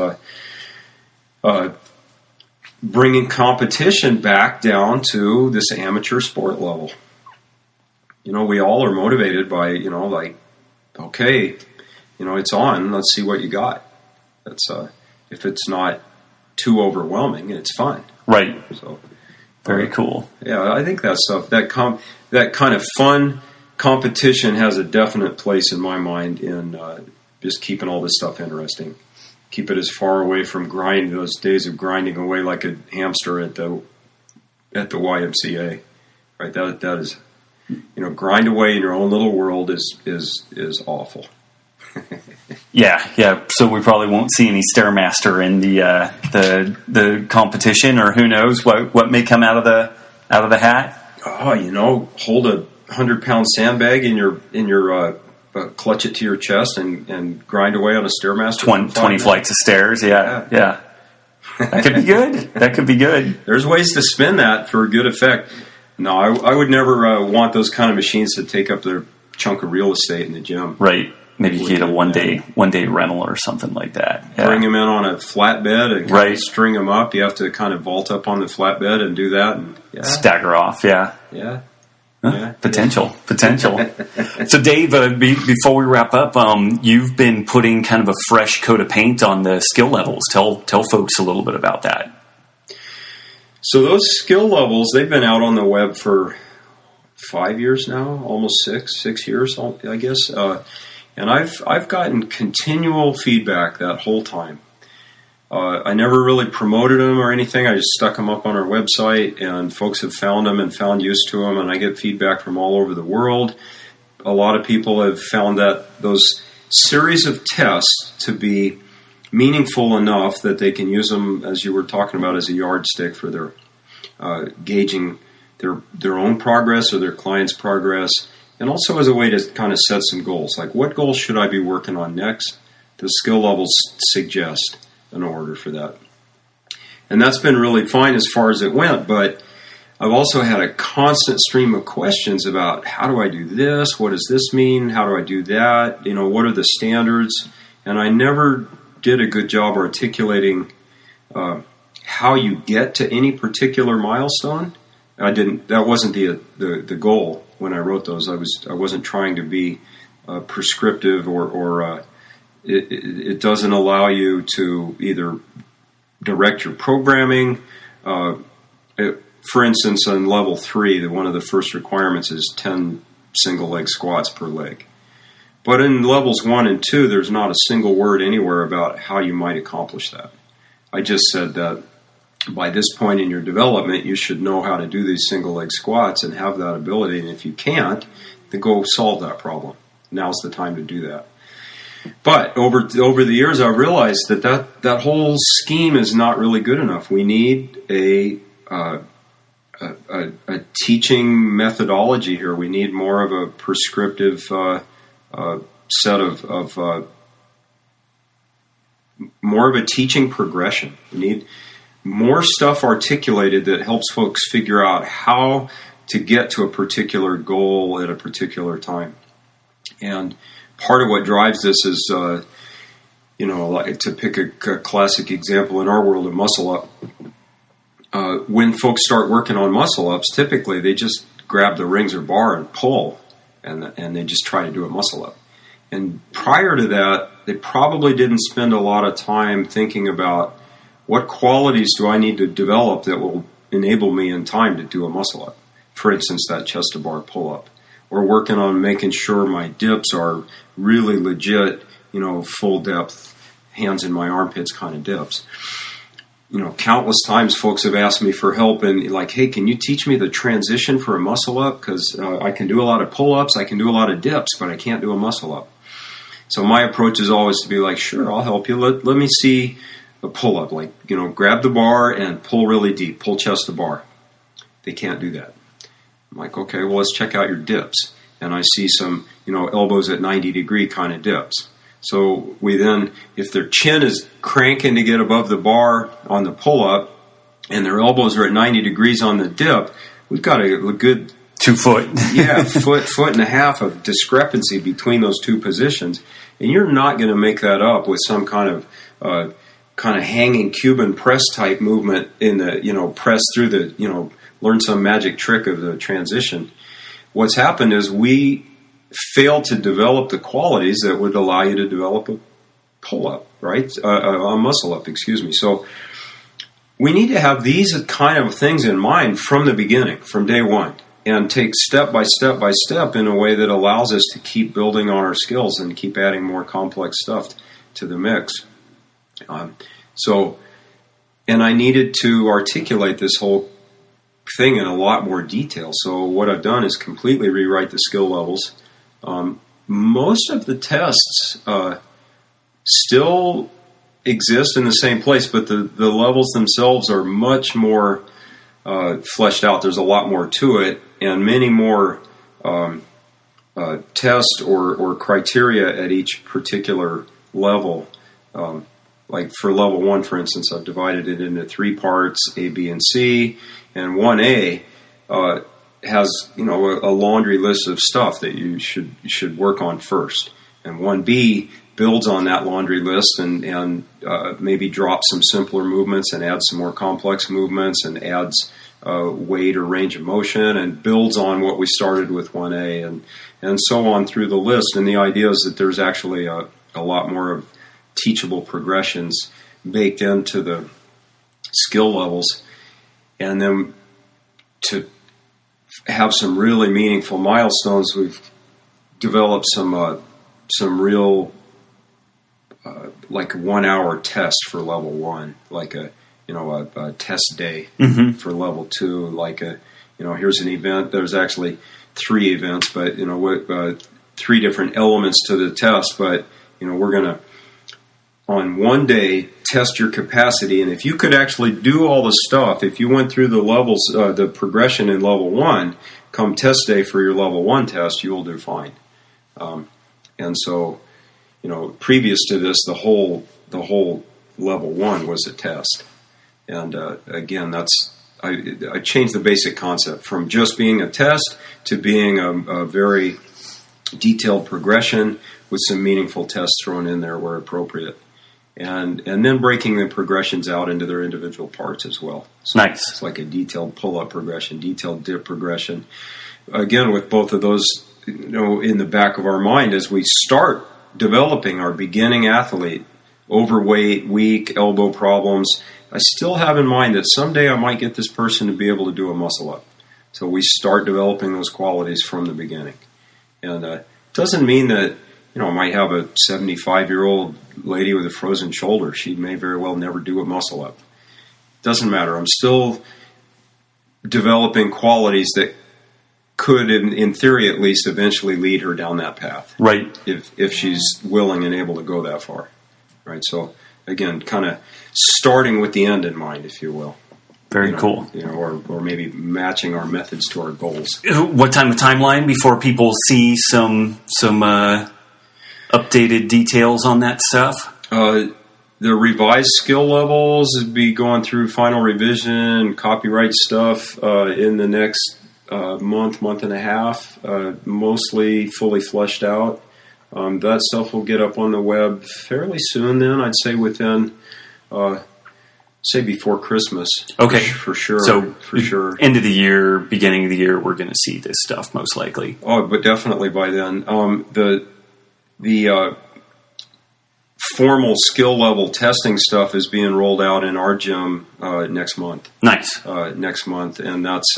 bringing competition back down to this amateur sport level. We all are motivated by okay, it's on. Let's see what you got. That's if it's not too overwhelming, it's fun. Right. So very cool. Yeah, I think that stuff, that kind of fun competition has a definite place in my mind in just keeping all this stuff interesting. Keep it as far away from those days of grinding away like a hamster at the YMCA. Right. That is, grind away in your own little world is awful. Yeah. So we probably won't see any Stairmaster in the competition, or who knows what may come out of the hat. Oh, hold a 100-pound sandbag in your clutch it to your chest and grind away on a Stairmaster. 20 flights of stairs. Yeah. That could be good. That could be good. There's ways to spin that for good effect. No, I would never want those kind of machines to take up their chunk of real estate in the gym. Right. Maybe you get a one day rental or something like that. Yeah. Bring them in on a flatbed and kind of string them up. You have to kind of vault up on the flatbed and do that. And stagger off. Yeah. Potential. So, Dave, before we wrap up, you've been putting kind of a fresh coat of paint on the skill levels. Tell folks a little bit about that. So those skill levels, they've been out on the web for 5 years now, almost 6 years, I guess. And I've gotten continual feedback that whole time. I never really promoted them or anything. I just stuck them up on our website, and folks have found them and found use to them, and I get feedback from all over the world. A lot of people have found that those series of tests to be meaningful enough that they can use them, as you were talking about, as a yardstick for their gauging their own progress or their client's progress, and also as a way to kind of set some goals. Like, what goals should I be working on next? The skill levels suggest an order for that. And that's been really fine as far as it went, but I've also had a constant stream of questions about, how do I do this? What does this mean? How do I do that? What are the standards? And I never did a good job articulating how you get to any particular milestone. That wasn't the goal when I wrote those. I wasn't trying to be prescriptive or it doesn't allow you to either direct your programming. For instance, on level 3, one of the first requirements is 10 single leg squats per leg. But in levels 1 and 2, there's not a single word anywhere about how you might accomplish that. I just said that by this point in your development, you should know how to do these single leg squats and have that ability. And if you can't, then go solve that problem. Now's the time to do that. But over the years, I've realized that whole scheme is not really good enough. We need a teaching methodology here. We need more of a prescriptive set of more of a teaching progression. We need more stuff articulated that helps folks figure out how to get to a particular goal at a particular time. And part of what drives this is, like to pick a classic example in our world of muscle up. When folks start working on muscle ups, typically they just grab the rings or bar and pull, and they just try to do a muscle up. And prior to that, they probably didn't spend a lot of time thinking about what qualities do I need to develop that will enable me in time to do a muscle up. For instance, that chest to bar pull up. Or working on making sure my dips are really legit, full depth, hands in my armpits kind of dips. Countless times folks have asked me for help and like, hey, can you teach me the transition for a muscle up? Because I can do a lot of pull-ups, I can do a lot of dips, but I can't do a muscle up. So my approach is always to be like, sure, I'll help you. Let me see a pull-up. Like, grab the bar and pull really deep, pull chest to bar. They can't do that. I'm like, okay, well, let's check out your dips. And I see some, elbows at 90 degree kind of dips. So we then, if their chin is cranking to get above the bar on the pull-up and their elbows are at 90 degrees on the dip, we've got a good 2 foot. foot and a half of discrepancy between those two positions. And you're not going to make that up with some kind of hanging Cuban press type movement in the, press through the, learn some magic trick of the transition. What's happened is we failed to develop the qualities that would allow you to develop a pull-up, right? A muscle-up, excuse me. So we need to have these kind of things in mind from the beginning, from day one, and take step by step by step in a way that allows us to keep building on our skills and keep adding more complex stuff to the mix. And I needed to articulate this whole thing in a lot more detail. So what I've done is completely rewrite the skill levels. Most of the tests still exist in the same place, but the levels themselves are much more fleshed out. There's a lot more to it, and many more tests or criteria at each particular level. Like for level 1, for instance, I've divided it into 3 parts, A, B, and C. And 1A has, a laundry list of stuff that you should work on first. And 1B builds on that laundry list and maybe drops some simpler movements and adds some more complex movements and adds weight or range of motion and builds on what we started with 1A and so on through the list. And the idea is that there's actually a lot more of teachable progressions baked into the skill levels. And then to have some really meaningful milestones, we've developed some real like a 1 hour test for level 1, like a test day for level 2, like here's an event. There's actually 3 events, but 3 different elements to the test. But we're gonna on one day test your capacity, and if you could actually do all the stuff, if you went through the levels, the progression in level 1, come test day for your level 1 test, you will do fine. And so, previous to this, the whole level 1 was a test. And again, I changed the basic concept from just being a test to being a very detailed progression with some meaningful tests thrown in there where appropriate. And then breaking the progressions out into their individual parts as well. So nice. It's like a detailed pull-up progression, detailed dip progression. Again, with both of those, in the back of our mind as we start developing our beginning athlete, overweight, weak, elbow problems, I still have in mind that someday I might get this person to be able to do a muscle up. So we start developing those qualities from the beginning. And it doesn't mean that, I might have a 75-year-old lady with a frozen shoulder. She may very well never do a muscle up. Doesn't matter. I'm still developing qualities that could, in theory at least, eventually lead her down that path. Right. If she's willing and able to go that far. Right. So, again, kind of starting with the end in mind, if you will. Very cool. Or maybe matching our methods to our goals. What time of timeline before people see some updated details on that stuff? The revised skill levels would be going through final revision, copyright stuff in the next month and a half, mostly fully fleshed out. That stuff will get up on the web fairly soon then, I'd say within, before Christmas. Okay. For sure. So, for sure. End of the year, beginning of the year, we're going to see this stuff most likely. Oh, but definitely by then. The formal skill level testing stuff is being rolled out in our gym next month. Nice. Next month, and that's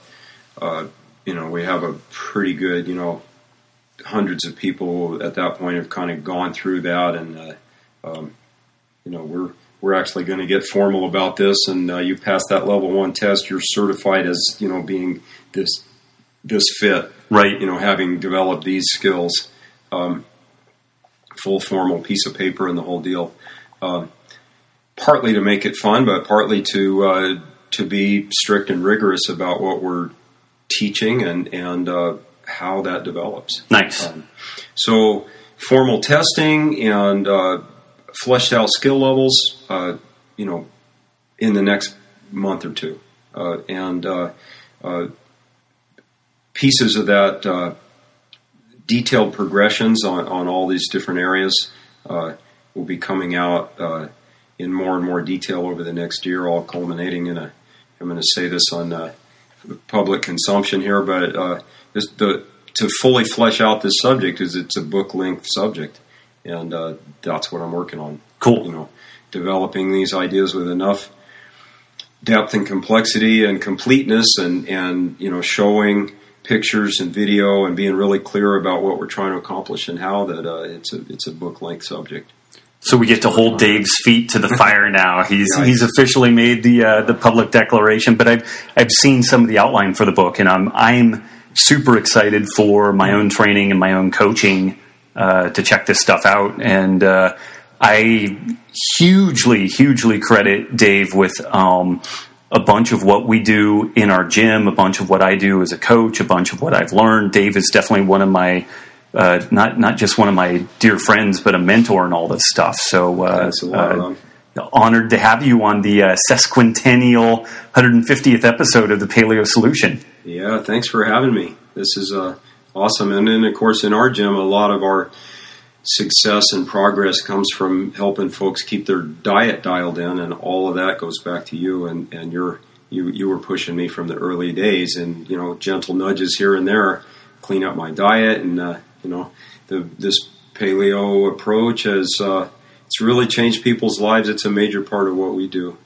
we have a pretty good hundreds of people at that point have kind of gone through that, and we're actually going to get formal about this. And you pass that level 1 test, you're certified as being this fit, right? Having developed these skills. Full formal piece of paper and the whole deal. Partly to make it fun, but partly to be strict and rigorous about what we're teaching and how that develops. Nice. So formal testing and fleshed out skill levels, in the next month or two, and pieces of that. Detailed progressions on all these different areas will be coming out in more and more detail over the next year, all culminating in I'm going to say this on public consumption here, but to fully flesh out this subject is it's a book-length subject, and that's what I'm working on. Cool. Developing these ideas with enough depth and complexity and completeness and showing pictures and video and being really clear about what we're trying to accomplish and how that it's a book-length subject. So we get to hold Dave's feet to the fire now. He's officially made the public declaration, but I've seen some of the outline for the book, and I'm super excited for my own training and my own coaching to check this stuff out. And I hugely credit Dave with a bunch of what we do in our gym, a bunch of what I do as a coach, a bunch of what I've learned. Dave is definitely one of my, not just one of my dear friends, but a mentor in all this stuff. So honored to have you on the sesquicentennial 150th episode of the Paleo Solution. Yeah, thanks for having me. This is awesome. And then, of course, in our gym, a lot of our success and progress comes from helping folks keep their diet dialed in, and all of that goes back to you. And you were pushing me from the early days, and gentle nudges here and there, clean up my diet, and this paleo approach has it's really changed people's lives. It's a major part of what we do,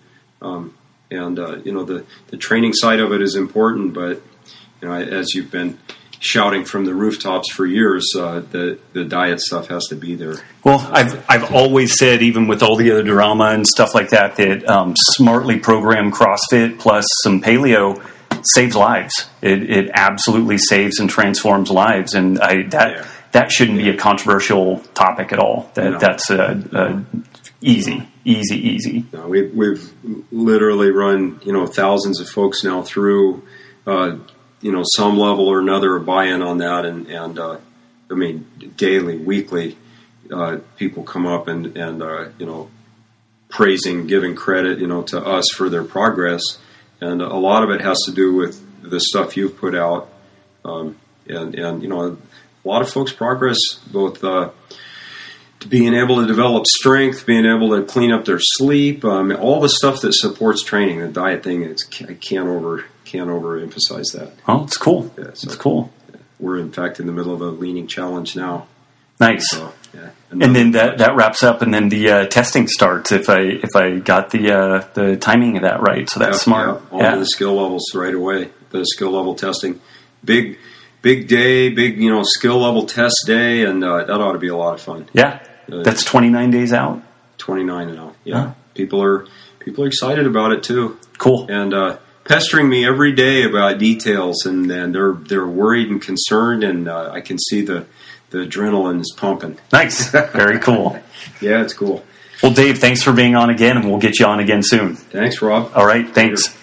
the training side of it is important, but as you've been shouting from the rooftops for years, the diet stuff has to be there. Well, I've always said, even with all the other drama and stuff like that, that smartly programmed CrossFit plus some paleo saves lives. It absolutely saves and transforms lives, and that shouldn't be a controversial topic at all. That's easy. No, we've literally run thousands of folks now through some level or another of buy-in on that, and I mean, daily, weekly, people come up and praising, giving credit to us for their progress, and a lot of it has to do with the stuff you've put out, and a lot of folks' progress, both to being able to develop strength, being able to clean up their sleep, all the stuff that supports training. The diet thing, I can't overemphasize that. Oh, it's cool. Yeah, so, it's cool. We're in fact in the middle of a leaning challenge now. Nice. So, and then that wraps up, and then the testing starts. If I got the timing of that right, so that's smart. All the skill levels right away. The skill level testing, big day, big skill level test day, and that ought to be a lot of fun. Yeah, that's 29 days out. 29 now. Yeah, huh. People are excited about it too. Cool. And pestering me every day about details, and they're worried and concerned, and I can see the adrenaline is pumping. Nice. Very cool. Yeah, it's cool. Well, Dave, thanks for being on again, and we'll get you on again soon. Thanks, Rob. All right, thanks. Later.